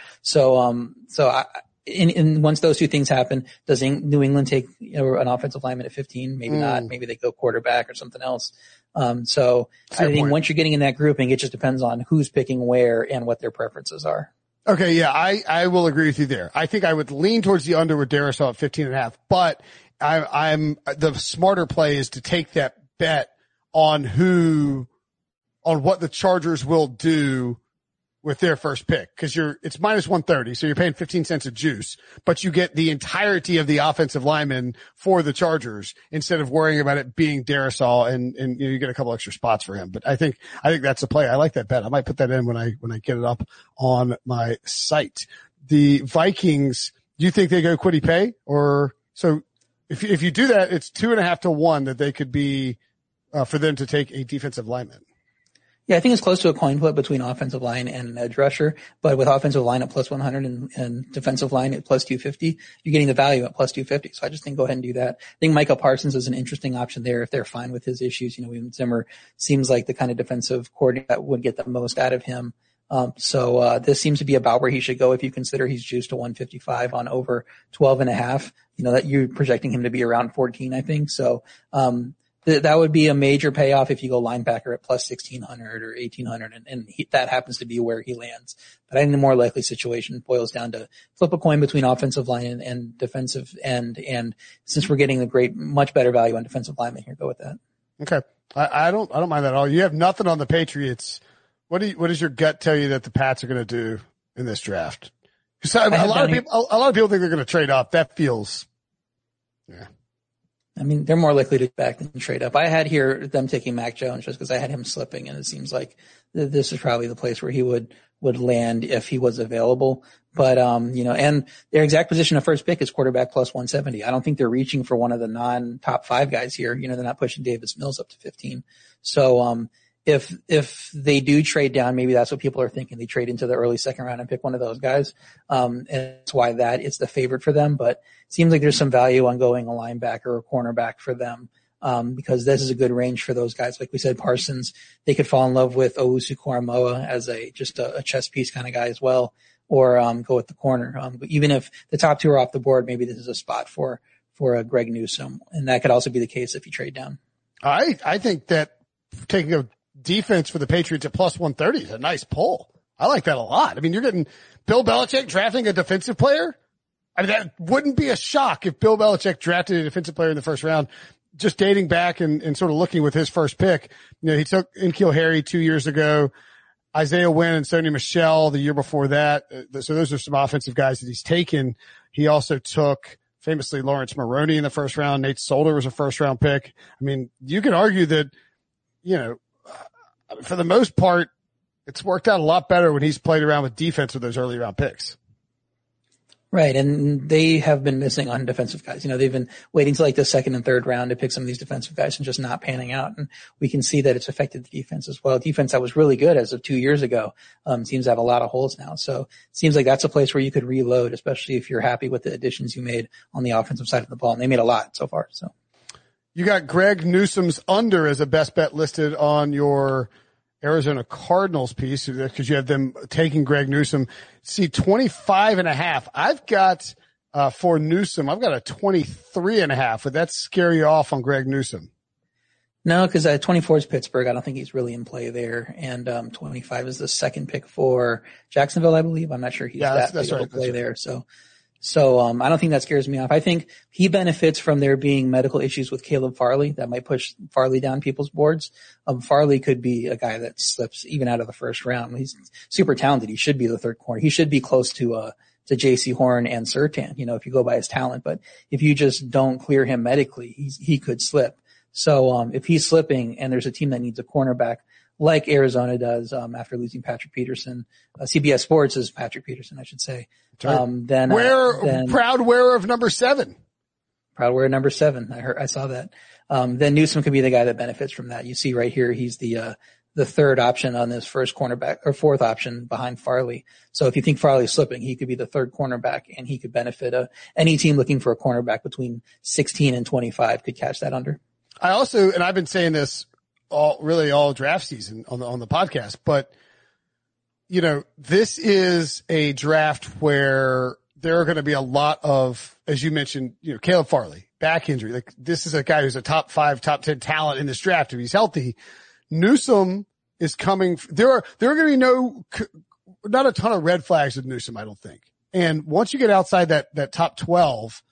B: Once those two things happen, does New England take an offensive lineman at 15? Maybe not. Maybe they go quarterback or something else. I think once you're getting in that grouping, it just depends on who's picking where and what their preferences are.
A: Okay, yeah, I will agree with you there. I think I would lean towards the under with Darrisaw at 15.5, but I'm the smarter play is to take that bet on what the Chargers will do with their first pick, because it's minus 130, so you're paying 15 cents a juice, but you get the entirety of the offensive lineman for the Chargers instead of worrying about it being Darrisaw and you get a couple extra spots for him. But I think that's a play. I like that bet. I might put that in when I get it up on my site. The Vikings, do you think they go Kwity Paye? Or so if you do that, it's 2.5 to 1 that they could be for them to take a defensive lineman.
B: Yeah, I think it's close to a coin flip between offensive line and edge rusher, but with offensive line at plus 100 and defensive line at plus 250, you're getting the value at plus 250. So I just think go ahead and do that. I think Micah Parsons is an interesting option there if they're fine with his issues. William Zimmer seems like the kind of defensive coordinator that would get the most out of him. This seems to be about where he should go if you consider he's juiced to 155 on over 12.5. That you're projecting him to be around 14, I think. So, that would be a major payoff if you go linebacker at plus 1,600 or 1,800, and that happens to be where he lands. But I think the more likely situation boils down to flip a coin between offensive line and defensive end. And since we're getting much better value on defensive linemen here, go with that.
A: Okay. I don't mind that at all. You have nothing on the Patriots. What does your gut tell you that the Pats are going to do in this draft? Because a lot of people think they're going to trade up. That feels, yeah.
B: I mean, they're more likely to back than trade up. I had here them taking Mac Jones just because I had him slipping, and it seems like this is probably the place where he would land if he was available. But, and their exact position of first pick is quarterback plus 170. I don't think they're reaching for one of the non-top 5 guys here. They're not pushing Davis Mills up to 15. So, if they do trade down, maybe that's what people are thinking. They trade into the early second round and pick one of those guys. And that's why it's the favorite for them. But it seems like there's some value on going a linebacker or cornerback for them. Because this is a good range for those guys. Like we said, Parsons, they could fall in love with Owusu-Koramoah as a chess piece kind of guy as well, or, go with the corner. But even if the top 2 are off the board, maybe this is a spot for a Greg Newsome. And that could also be the case if you trade down.
A: I think that taking a defense for the Patriots at plus 130 is a nice pull. I like that a lot. I mean, you're getting Bill Belichick drafting a defensive player. I mean, that wouldn't be a shock if Bill Belichick drafted a defensive player in the first round. Just dating back and sort of looking with his first pick, he took N'Keal Harry 2 years ago, Isaiah Wynn and Sony Michel the year before that. So those are some offensive guys that he's taken. He also took famously Lawrence Maroney in the first round. Nate Solder was a first round pick. I mean, you could argue that, for the most part, it's worked out a lot better when he's played around with defense with those early round picks.
B: Right. And they have been missing on defensive guys. They've been waiting till like the second and third round to pick some of these defensive guys and just not panning out. And we can see that it's affected the defense as well. Defense that was really good as of 2 years ago, seems to have a lot of holes now. So it seems like that's a place where you could reload, especially if you're happy with the additions you made on the offensive side of the ball. And they made a lot so far. So
A: you got Greg Newsome's under as a best bet listed on your Arizona Cardinals piece because you have them taking Greg Newsome. See, 25.5. I've got, for Newsome, I've got a 23.5. Would that scare you off on Greg Newsome?
B: No, because 24 is Pittsburgh. I don't think he's really in play there. And 25 is the second pick for Jacksonville, I believe. I'm not sure he's that big of a play there. So I don't think that scares me off. I think he benefits from there being medical issues with Caleb Farley that might push Farley down people's boards. Farley could be a guy that slips even out of the first round. He's super talented. He should be the third corner. He should be close to J.C. Horn and Surtain, if you go by his talent. But if you just don't clear him medically, he could slip. So if he's slipping and there's a team that needs a cornerback, like Arizona does, after losing Patrick Peterson. CBS Sports is Patrick Peterson, I should say. Then
A: proud wearer of number 7.
B: Proud wearer number 7. I saw that. Then Newsome could be the guy that benefits from that. You see right here, he's the third option on this first cornerback or fourth option behind Farley. So if you think Farley's slipping, he could be the third cornerback and he could benefit any team looking for a cornerback between 16 and 25 could catch that under.
A: I also, and I've been saying this all draft season on the podcast, but this is a draft where there are going to be a lot of, as you mentioned, Caleb Farley, back injury. Like this is a guy who's a top 5, top 10 talent in this draft if he's healthy. Newsome is coming. There are going to be not a ton of red flags with Newsome, I don't think. And once you get outside that top 12,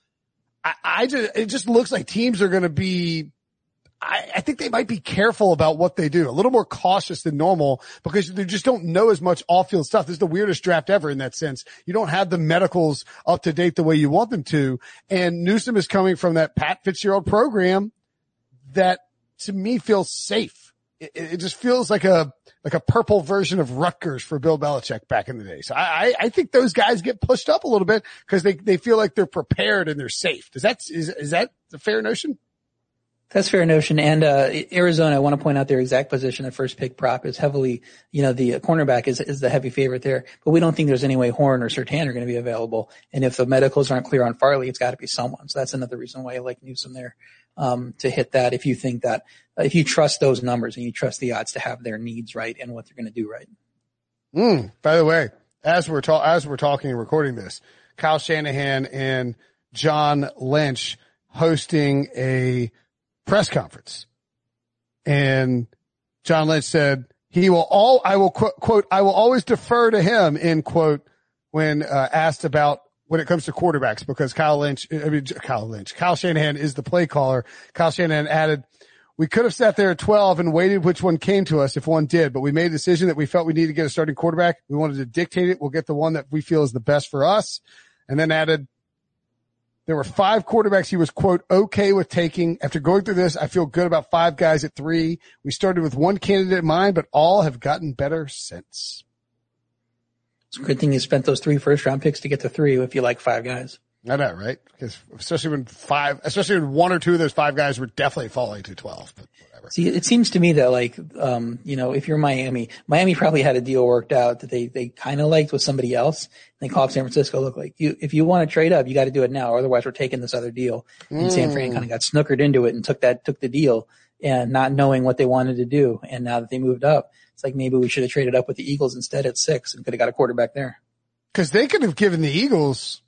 A: it just looks like teams are going to be, I think they might be careful about what they do, a little more cautious than normal because they just don't know as much off-field stuff. This is the weirdest draft ever in that sense. You don't have the medicals up to date the way you want them to. And Newsome is coming from that Pat Fitzgerald program that to me feels safe. It just feels like a purple version of Rutgers for Bill Belichick back in the day. So I think those guys get pushed up a little bit because they feel like they're prepared and they're safe. Is that a fair notion?
B: That's a fair notion. And Arizona, I want to point out their exact position. The first pick prop is heavily, the cornerback is the heavy favorite there. But we don't think there's any way Horn or Surtain are going to be available. And if the medicals aren't clear on Farley, it's got to be someone. So that's another reason why I like Newsome there to hit that. If you think that, if you trust those numbers and you trust the odds to have their needs right and what they're going to do right.
A: By the way, as we're talking and recording this, Kyle Shanahan and John Lynch hosting a press conference, and John Lynch said I will always defer to him, end quote, when asked about when it comes to quarterbacks, because Kyle Shanahan is the play caller. Kyle Shanahan added, we could have sat there at 12 and waited which one came to us if one did, but we made a decision that we felt we needed to get a starting quarterback. We wanted to dictate it. We'll get the one that we feel is the best for us. And then added, there were 5 quarterbacks he was, quote, okay with taking. After going through this, I feel good about 5 guys at 3. We started with one candidate in mind, but all have gotten better since.
B: It's a good thing you spent those 3 first-round picks to get to 3 if you like 5 guys.
A: I know, right? Because especially when 1 or 2 of those 5 guys were definitely falling to 12, but whatever.
B: See, it seems to me that if you're Miami probably had a deal worked out that they kind of liked with somebody else. And they called San Francisco, look, like if you want to trade up, you got to do it now. Otherwise we're taking this other deal. And San Fran kind of got snookered into it and took the deal and not knowing what they wanted to do. And now that they moved up, it's like maybe we should have traded up with the Eagles instead at 6 and could have got a quarterback there.
A: Cause they could have given the Eagles,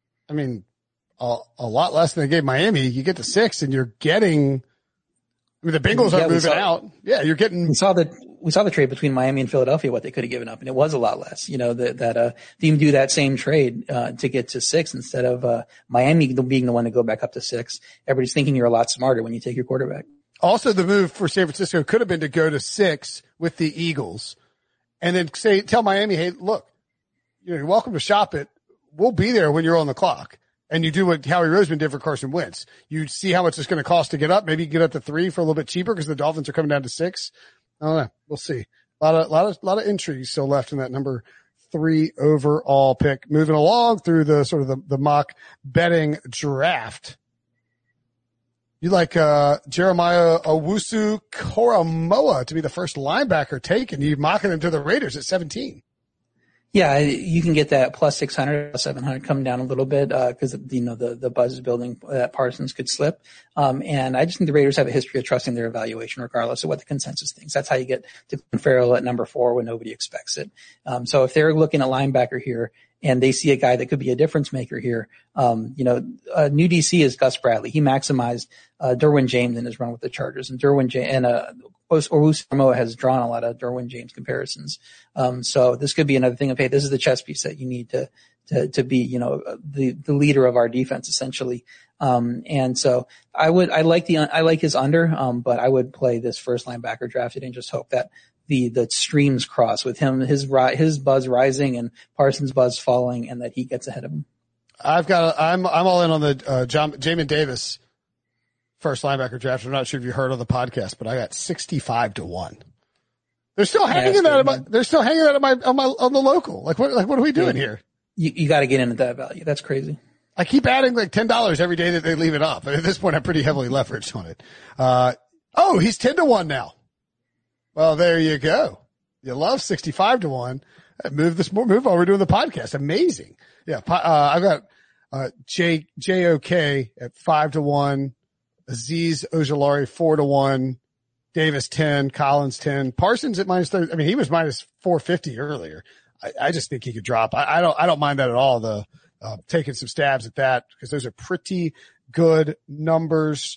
A: a lot less than they gave Miami. You get to 6 and you're getting, the Bengals are moving out. Yeah, you're getting.
B: We saw the trade between Miami and Philadelphia, what they could have given up, and it was a lot less. That team do that same trade to get to 6 instead of Miami being the one to go back up to 6. Everybody's thinking you're a lot smarter when you take your quarterback.
A: Also, the move for San Francisco could have been to go to 6 with the Eagles, and then tell Miami, hey, look, you're welcome to shop it. We'll be there when you're on the clock. And you do what Howie Roseman did for Carson Wentz. You see how much it's going to cost to get up. Maybe you get up to 3 for a little bit cheaper because the Dolphins are coming down to 6. I don't know. We'll see. A lot of intrigue still left in that number 3 overall pick. Moving along through the sort of the mock betting draft. You like Jeremiah Owusu-Koramoah to be the first linebacker taken. You're mocking him to the Raiders at 17.
B: Yeah, you can get that plus 600, plus 700 coming down a little bit, because, the buzz is building that Parsons could slip. And I just think the Raiders have a history of trusting their evaluation regardless of what the consensus thinks. That's how you get to Farrell at number 4 when nobody expects it. So if they're looking at linebacker here and they see a guy that could be a difference maker here, new DC is Gus Bradley. He maximized, Derwin James in his run with the Chargers, and Owusu-Koramoah has drawn a lot of Derwin James comparisons. So this could be another thing of, hey, this is the chess piece that you need to be, the leader of our defense essentially. And so I like his under, but I would play this first linebacker drafted and just hope that the streams cross with him, his buzz rising and Parsons' buzz falling, and that he gets ahead of him.
A: I'm all in on the, Jamin Davis first linebacker draft. I'm not sure if you heard on the podcast, but I got 65-1. They're still hanging that on the local. Like what are we doing here?
B: You got to get into that value. That's crazy.
A: I keep adding like $10 every day that they leave it up. At this point, I'm pretty heavily leveraged on it. He's 10-1 now. Well, there you go. You love 65-1. Move on. We're doing the podcast. Amazing. Yeah. I've got, JOK at 5-1, Azeez Ojulari 4-1, Davis 10, Collins 10, Parsons at minus 30. I mean, he was minus 450 earlier. I just think he could drop. I don't mind that at all. Taking some stabs at that because those are pretty good numbers.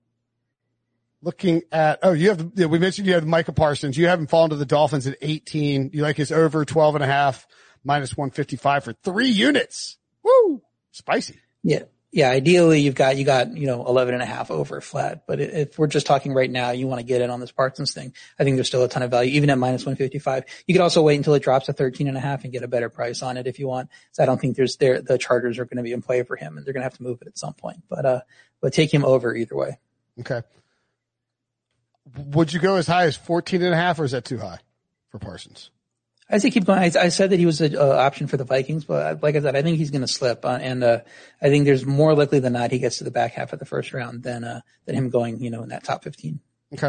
A: Looking at, we mentioned you have Micah Parsons. You have him fallen to the Dolphins at 18. You like his over 12.5 minus 155 for 3 units. Woo! Spicy.
B: Yeah. Yeah. Ideally you got 11.5 over flat. But if we're just talking right now, you want to get in on this Parsons thing. I think there's still a ton of value, even at minus 155. You could also wait until it drops to 13.5 and get a better price on it if you want. So I don't think the Chargers are going to be in play for him, and they're going to have to move it at some point. But take him over either way.
A: Okay. Would you go as high as 14.5, or is that too high for Parsons?
B: I say keep going. I said that he was an option for the Vikings, but like I said, I think he's going to slip. And I think there's more likely than not he gets to the back half of the first round than him going, in that top 15.
A: Okay.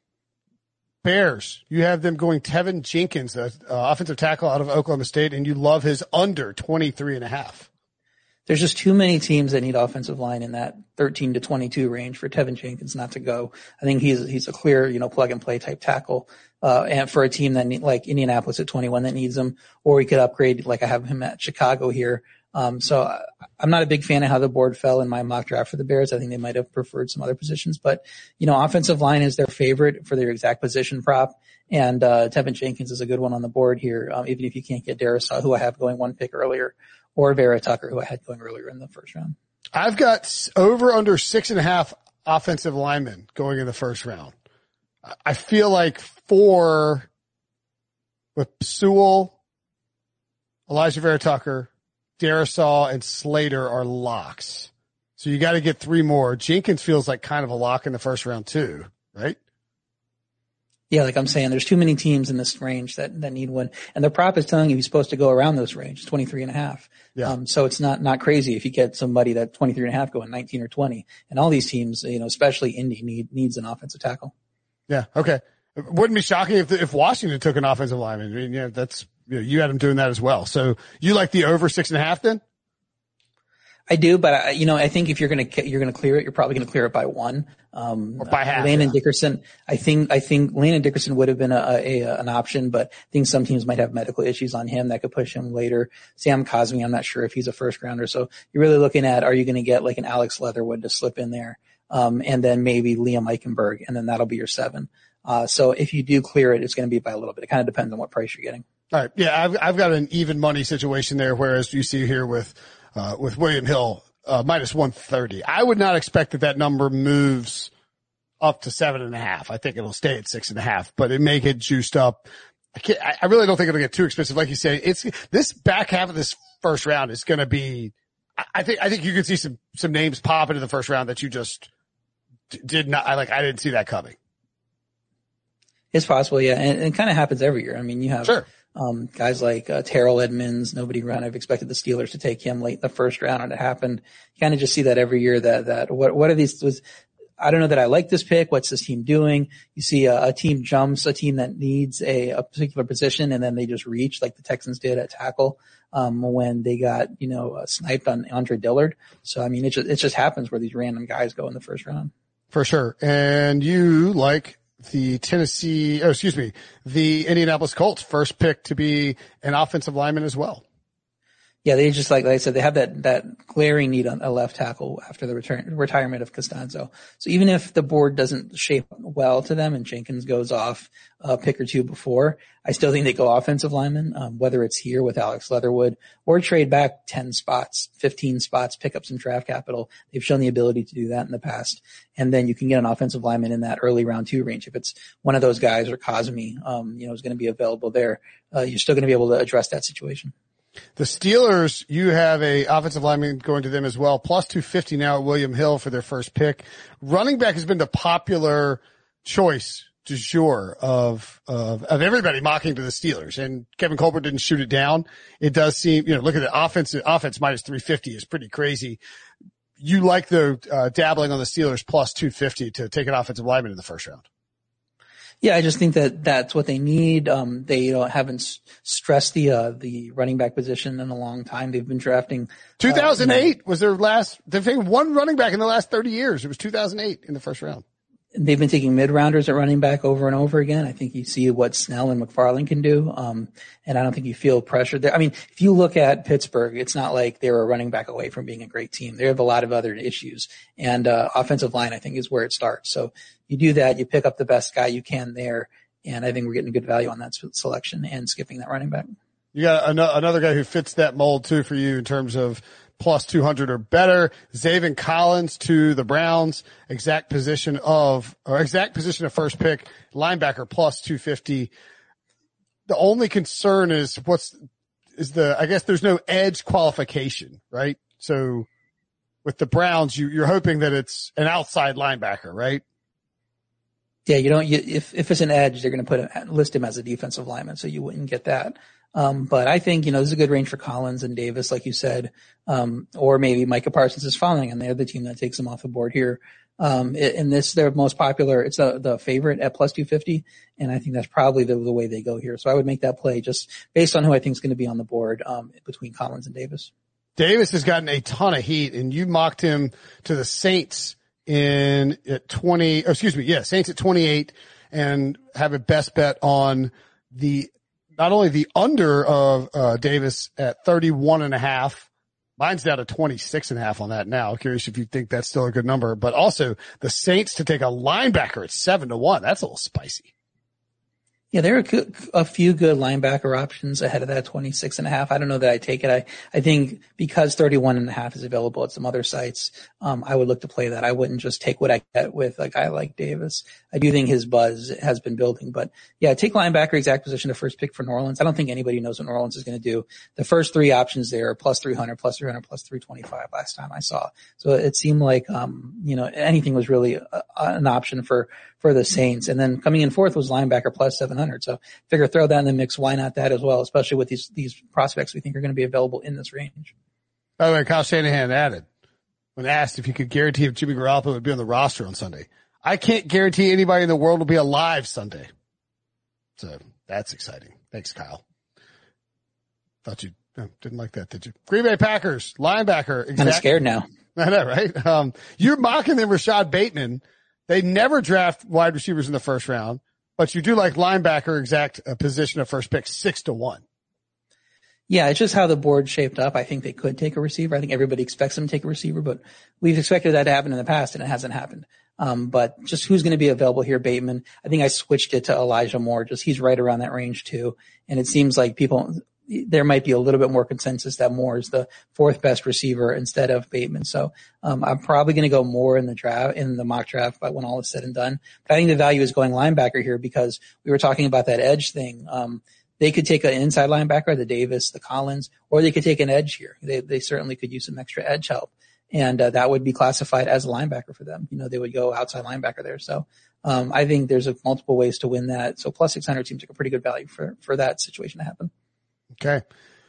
A: Bears, you have them going Tevin Jenkins, offensive tackle out of Oklahoma State, and you love his under 23.5.
B: There's just too many teams that need offensive line in that 13 to 22 range for Tevin Jenkins not to go. I think he's a clear, plug and play type tackle. And for a team that like Indianapolis at 21 that needs him, or he could upgrade like I have him at Chicago here. So I'm not a big fan of how the board fell in my mock draft for the Bears. I think they might have preferred some other positions, but offensive line is their favorite for their exact position prop. And, Tevin Jenkins is a good one on the board here. Even if you can't get Darisaw, who I have going 1 pick earlier, or Vera Tucker, who I had going earlier in the first round.
A: I've got over under 6.5 offensive linemen going in the first round. I feel like 4 with Sewell, Elijah Vera Tucker, Darisaw, and Slater are locks. So you got to get 3 more. Jenkins feels like kind of a lock in the first round too, right?
B: Yeah, like I'm saying, there's too many teams in this range that need one. And the prop is telling you he's supposed to go around those range, 23.5.
A: Yeah.
B: So it's not crazy if you get somebody that 23.5 going 19 or 20. And all these teams, especially Indy needs an offensive tackle.
A: Yeah. Okay. It wouldn't be shocking if Washington took an offensive lineman. I mean, that's, you had him doing that as well. So you like the over 6.5 then?
B: I do, but I think if you're going to clear it, you're probably going to clear it by 1.
A: Or by half.
B: Landon Dickerson, I think Landon Dickerson would have been an option, but I think some teams might have medical issues on him that could push him later. Sam Cosmi, I'm not sure if he's a first rounder. So you're really looking at, are you going to get like an Alex Leatherwood to slip in there? And then maybe Liam Eichenberg, and then that'll be your 7. So if you do clear it, it's going to be by a little bit. It kind of depends on what price you're getting.
A: All right. Yeah. I've got an even money situation there, whereas you see here with William Hill, minus 130. I would not expect that number moves up to 7.5. I think it'll stay at 6.5, but it may get juiced up. I really don't think it'll get too expensive. Like you say, it's this back half of this first round is going to be, I think you could see some names pop into the first round that you just did not, I didn't see that coming.
B: It's possible, yeah. And it kind of happens every year. I mean, you have
A: Sure.
B: Guys like Terrell Edmonds. Nobody around. I've expected the Steelers to take him late in the first round, and it happened. You kind of just see that every year. That what are these? I don't know that I like this pick. What's this team doing? You see a team jumps a team that needs a particular position, and then they just reach, like the Texans did at tackle when they got sniped on Andre Dillard. So I mean, it just happens where these random guys go in the first round.
A: For sure. And you like the the Indianapolis Colts first pick to be an offensive lineman as well.
B: Yeah, they just like I said, they have that glaring need on a left tackle after the retirement of Costanzo. So even if the board doesn't shape well to them and Jenkins goes off a pick or two before, I still think they go offensive lineman, whether it's here with Alex Leatherwood or trade back 10 spots, 15 spots, pick up some draft capital. They've shown the ability to do that in the past. And then you can get an offensive lineman in that early round 2 range. If it's one of those guys or Cosme, is going to be available there, you're still going to be able to address that situation.
A: The Steelers, you have a offensive lineman going to them as well, plus 250 now at William Hill for their first pick. Running back has been the popular choice du jour of everybody mocking to the Steelers, and Kevin Colbert didn't shoot it down. It does seem, look at the offense minus 350 is pretty crazy. You like the dabbling on the Steelers plus 250 to take an offensive lineman in the first round.
B: Yeah, I just think that that's what they need. They haven't stressed the running back position in a long time. They've been drafting.
A: 2008 was their last. They've taken one running back in the last 30 years. It was 2008 in the first round.
B: They've been taking mid-rounders at running back over and over again. I think you see what Snell and McFarland can do. And I don't think you feel pressure there. I mean, if you look at Pittsburgh, it's not like they were a running back away from being a great team. They have a lot of other issues, and offensive line, I think, is where it starts. So you do that, you pick up the best guy you can there. And I think we're getting good value on that selection and skipping that running back.
A: You got another guy who fits that mold too for you in terms of plus 200 or better. Zaven Collins to the Browns, exact position of first pick, linebacker plus 250. The only concern is I guess there's no edge qualification, right? So with the Browns, you're hoping that it's an outside linebacker, right?
B: Yeah, if it's an edge, they're going to list him as a defensive lineman, so you wouldn't get that. But I think, this is a good range for Collins and Davis, like you said. Or maybe Micah Parsons is falling and they're the team that takes them off the board here. They're most popular. It's the favorite at plus 250. And I think that's probably the way they go here. So I would make that play just based on who I think is going to be on the board, between Collins and Davis.
A: Davis has gotten a ton of heat, and you mocked him to the Saints Saints at 28, and have a best bet on not only the under of Davis at 31.5. Mine's down to 26.5 on that now. Curious if you think that's still a good number, but also the Saints to take a linebacker at 7-1. That's a little spicy.
B: Yeah, there are a few good linebacker options ahead of that 26.5. I don't know that I take it. I think because 31.5 is available at some other sites, I would look to play that. I wouldn't just take what I get with a guy like Davis. I do think his buzz has been building, but yeah, take linebacker, exact position of first pick for New Orleans. I don't think anybody knows what New Orleans is going to do. The first 3 options there are plus 300, plus 300, plus 325 last time I saw. So it seemed like, anything was really an option for the Saints. And then coming in fourth was linebacker plus 700. So figure throw that in the mix. Why not that as well, especially with these prospects we think are going to be available in this range.
A: By the way, Kyle Shanahan added, when asked if he could guarantee if Jimmy Garoppolo would be on the roster on Sunday, I can't guarantee anybody in the world will be alive Sunday. So that's exciting. Thanks, Kyle. Thought you didn't like that, did you? Green Bay Packers, linebacker.
B: Kind of scared now.
A: I know, right? You're mocking them, Rashad Bateman. They never draft wide receivers in the first round, but you do like linebacker, exact position of first pick, 6-1.
B: Yeah, it's just how the board shaped up. I think they could take a receiver. I think everybody expects them to take a receiver, but we've expected that to happen in the past and it hasn't happened. But just who's going to be available here, Bateman. I think I switched it to Elijah Moore. Just he's right around that range too. And it seems like there might be a little bit more consensus that Moore is the 4th best receiver instead of Bateman. So, I'm probably going to go Moore in the mock draft, but when all is said and done, but I think the value is going linebacker here because we were talking about that edge thing. They could take an inside linebacker, the Davis, the Collins, or they could take an edge here. They certainly could use some extra edge help. And, that would be classified as a linebacker for them. They would go outside linebacker there. So, I think there's multiple ways to win that. So plus 600 seems like a pretty good value for that situation to happen.
A: Okay.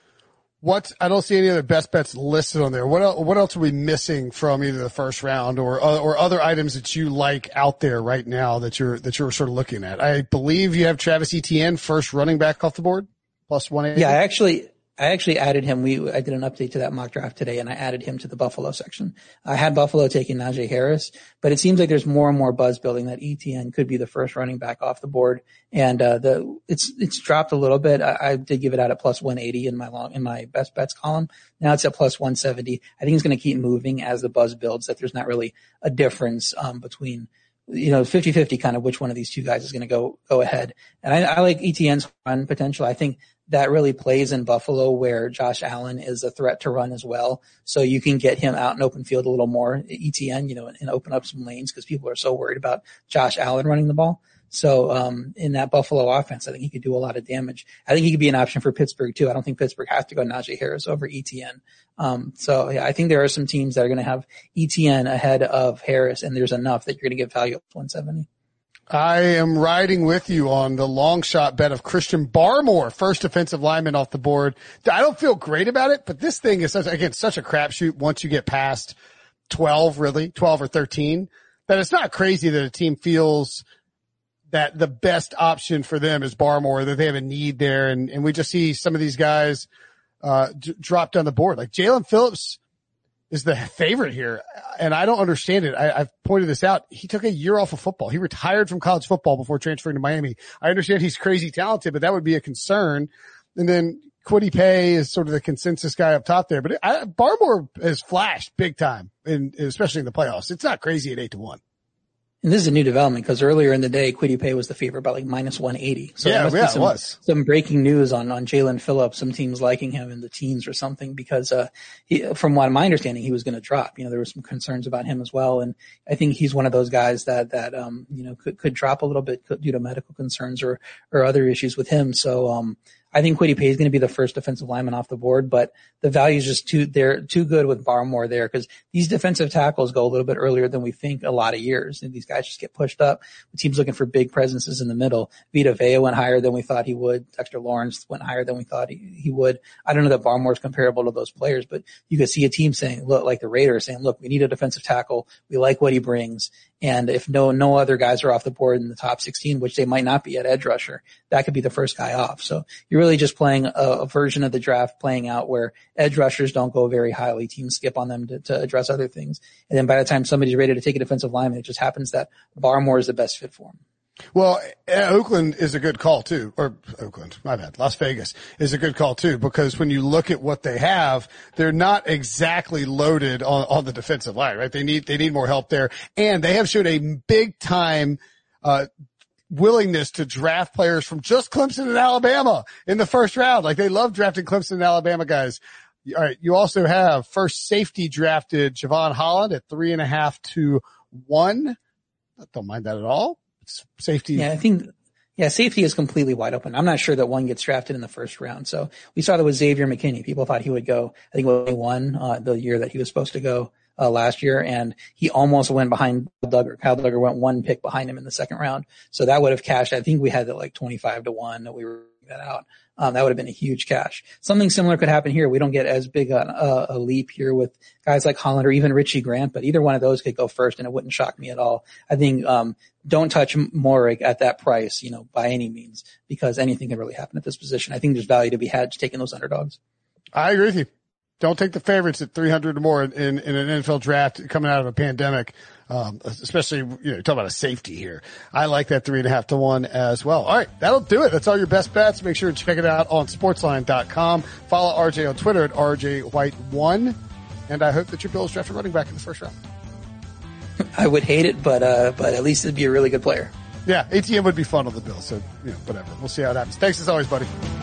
A: I don't see any other best bets listed on there. What else are we missing from either the first round or other items that you like out there right now that you're sort of looking at? I believe you have Travis Etienne, first running back off the board, plus 180.
B: Yeah, I actually added him. I did an update to that mock draft today, and I added him to the Buffalo section. I had Buffalo taking Najee Harris, but it seems like there's more and more buzz building that Etienne could be the first running back off the board. And it's dropped a little bit. I did give it out at plus 180 in my best bets column. Now it's at plus 170. I think it's going to keep moving as the buzz builds. That there's not really a difference between 50-50 kind of which one of these two guys is going to go ahead. And I like Etienne's run potential. I think that really plays in Buffalo where Josh Allen is a threat to run as well. So you can get him out in open field a little more, Etienne, and open up some lanes because people are so worried about Josh Allen running the ball. So, in that Buffalo offense, I think he could do a lot of damage. I think he could be an option for Pittsburgh too. I don't think Pittsburgh has to go Najee Harris over Etienne. So yeah, I think there are some teams that are going to have Etienne ahead of Harris, and there's enough that you're going to get value up to 170.
A: I am riding with you on the long shot bet of Christian Barmore, first defensive lineman off the board. I don't feel great about it, but this thing is such a crapshoot once you get past 12 or 13, that it's not crazy that a team feels that the best option for them is Barmore, that they have a need there. And we just see some of these guys, drop down the board. Like Jalen Phillips is the favorite here. And I don't understand it. I've pointed this out. He took a year off of football. He retired from college football before transferring to Miami. I understand he's crazy talented, but that would be a concern. And then Kwity Paye is sort of the consensus guy up top there, but Barmore has flashed big time, especially in the playoffs. It's not crazy at 8-1.
B: And this is a new development because earlier in the day, Kwity Paye was the favorite by like minus 180. So
A: yeah, it was
B: some breaking news on Jalen Phillips, some teams liking him in the teens or something because, from what my understanding, he was going to drop. There were some concerns about him as well. And I think he's one of those guys that could drop a little bit due to medical concerns or other issues with him. So, I think Kwity Paye is going to be the first defensive lineman off the board, but the value is just too good with Barmore there because these defensive tackles go a little bit earlier than we think a lot of years. And these guys just get pushed up. The team's looking for big presences in the middle. Vita Vea went higher than we thought he would. Dexter Lawrence went higher than we thought he would. I don't know that Barmore is comparable to those players, but you could see a team saying, look, like the Raiders saying, look, we need a defensive tackle. We like what he brings. And if no other guys are off the board in the top 16, which they might not be at edge rusher, that could be the first guy off. So you're really just playing a version of the draft playing out where edge rushers don't go very highly. Teams skip on them to address other things. And then by the time somebody's ready to take a defensive lineman, it just happens that Barmore is the best fit for him.
A: Well, Oakland is a good call too, or Oakland, my bad. Las Vegas is a good call too, because when you look at what they have, they're not exactly loaded on the defensive line, right? They need more help there. And they have showed a big time, willingness to draft players from just Clemson and Alabama in the first round. Like they love drafting Clemson and Alabama guys. All right. You also have first safety drafted Javon Holland at 3.5 to 1. I don't mind that at all. Safety.
B: Yeah, I think, safety is completely wide open. I'm not sure that one gets drafted in the first round. So we saw that with Xavier McKinney. People thought he would go, I think he won, the year that he was supposed to go, last year. And he almost went behind Duggar. Kyle Duggar went one pick behind him in the second round. So that would have cashed. I think we had it like 25 to 1 that we were that out. That would have been a huge cash. Something similar could happen here. We don't get as big a leap here with guys like Holland or even Richie Grant, but either one of those could go first and it wouldn't shock me at all. I think, don't touch Moehrig at that price, by any means, because anything can really happen at this position. I think there's value to be had to taking those underdogs.
A: I agree with you. Don't take the favorites at 300 or more in an NFL draft coming out of a pandemic. Especially, talk about a safety here. I like that 3.5 to 1 as well. All right. That'll do it. That's all your best bets. Make sure to check it out on sportsline.com. Follow RJ on Twitter at RJWhite1. And I hope that your Bills draft a running back in the first round.
B: I would hate it, but at least it'd be a really good player.
A: Yeah. ATM would be fun on the Bills. So, whatever. We'll see how it happens. Thanks as always, buddy.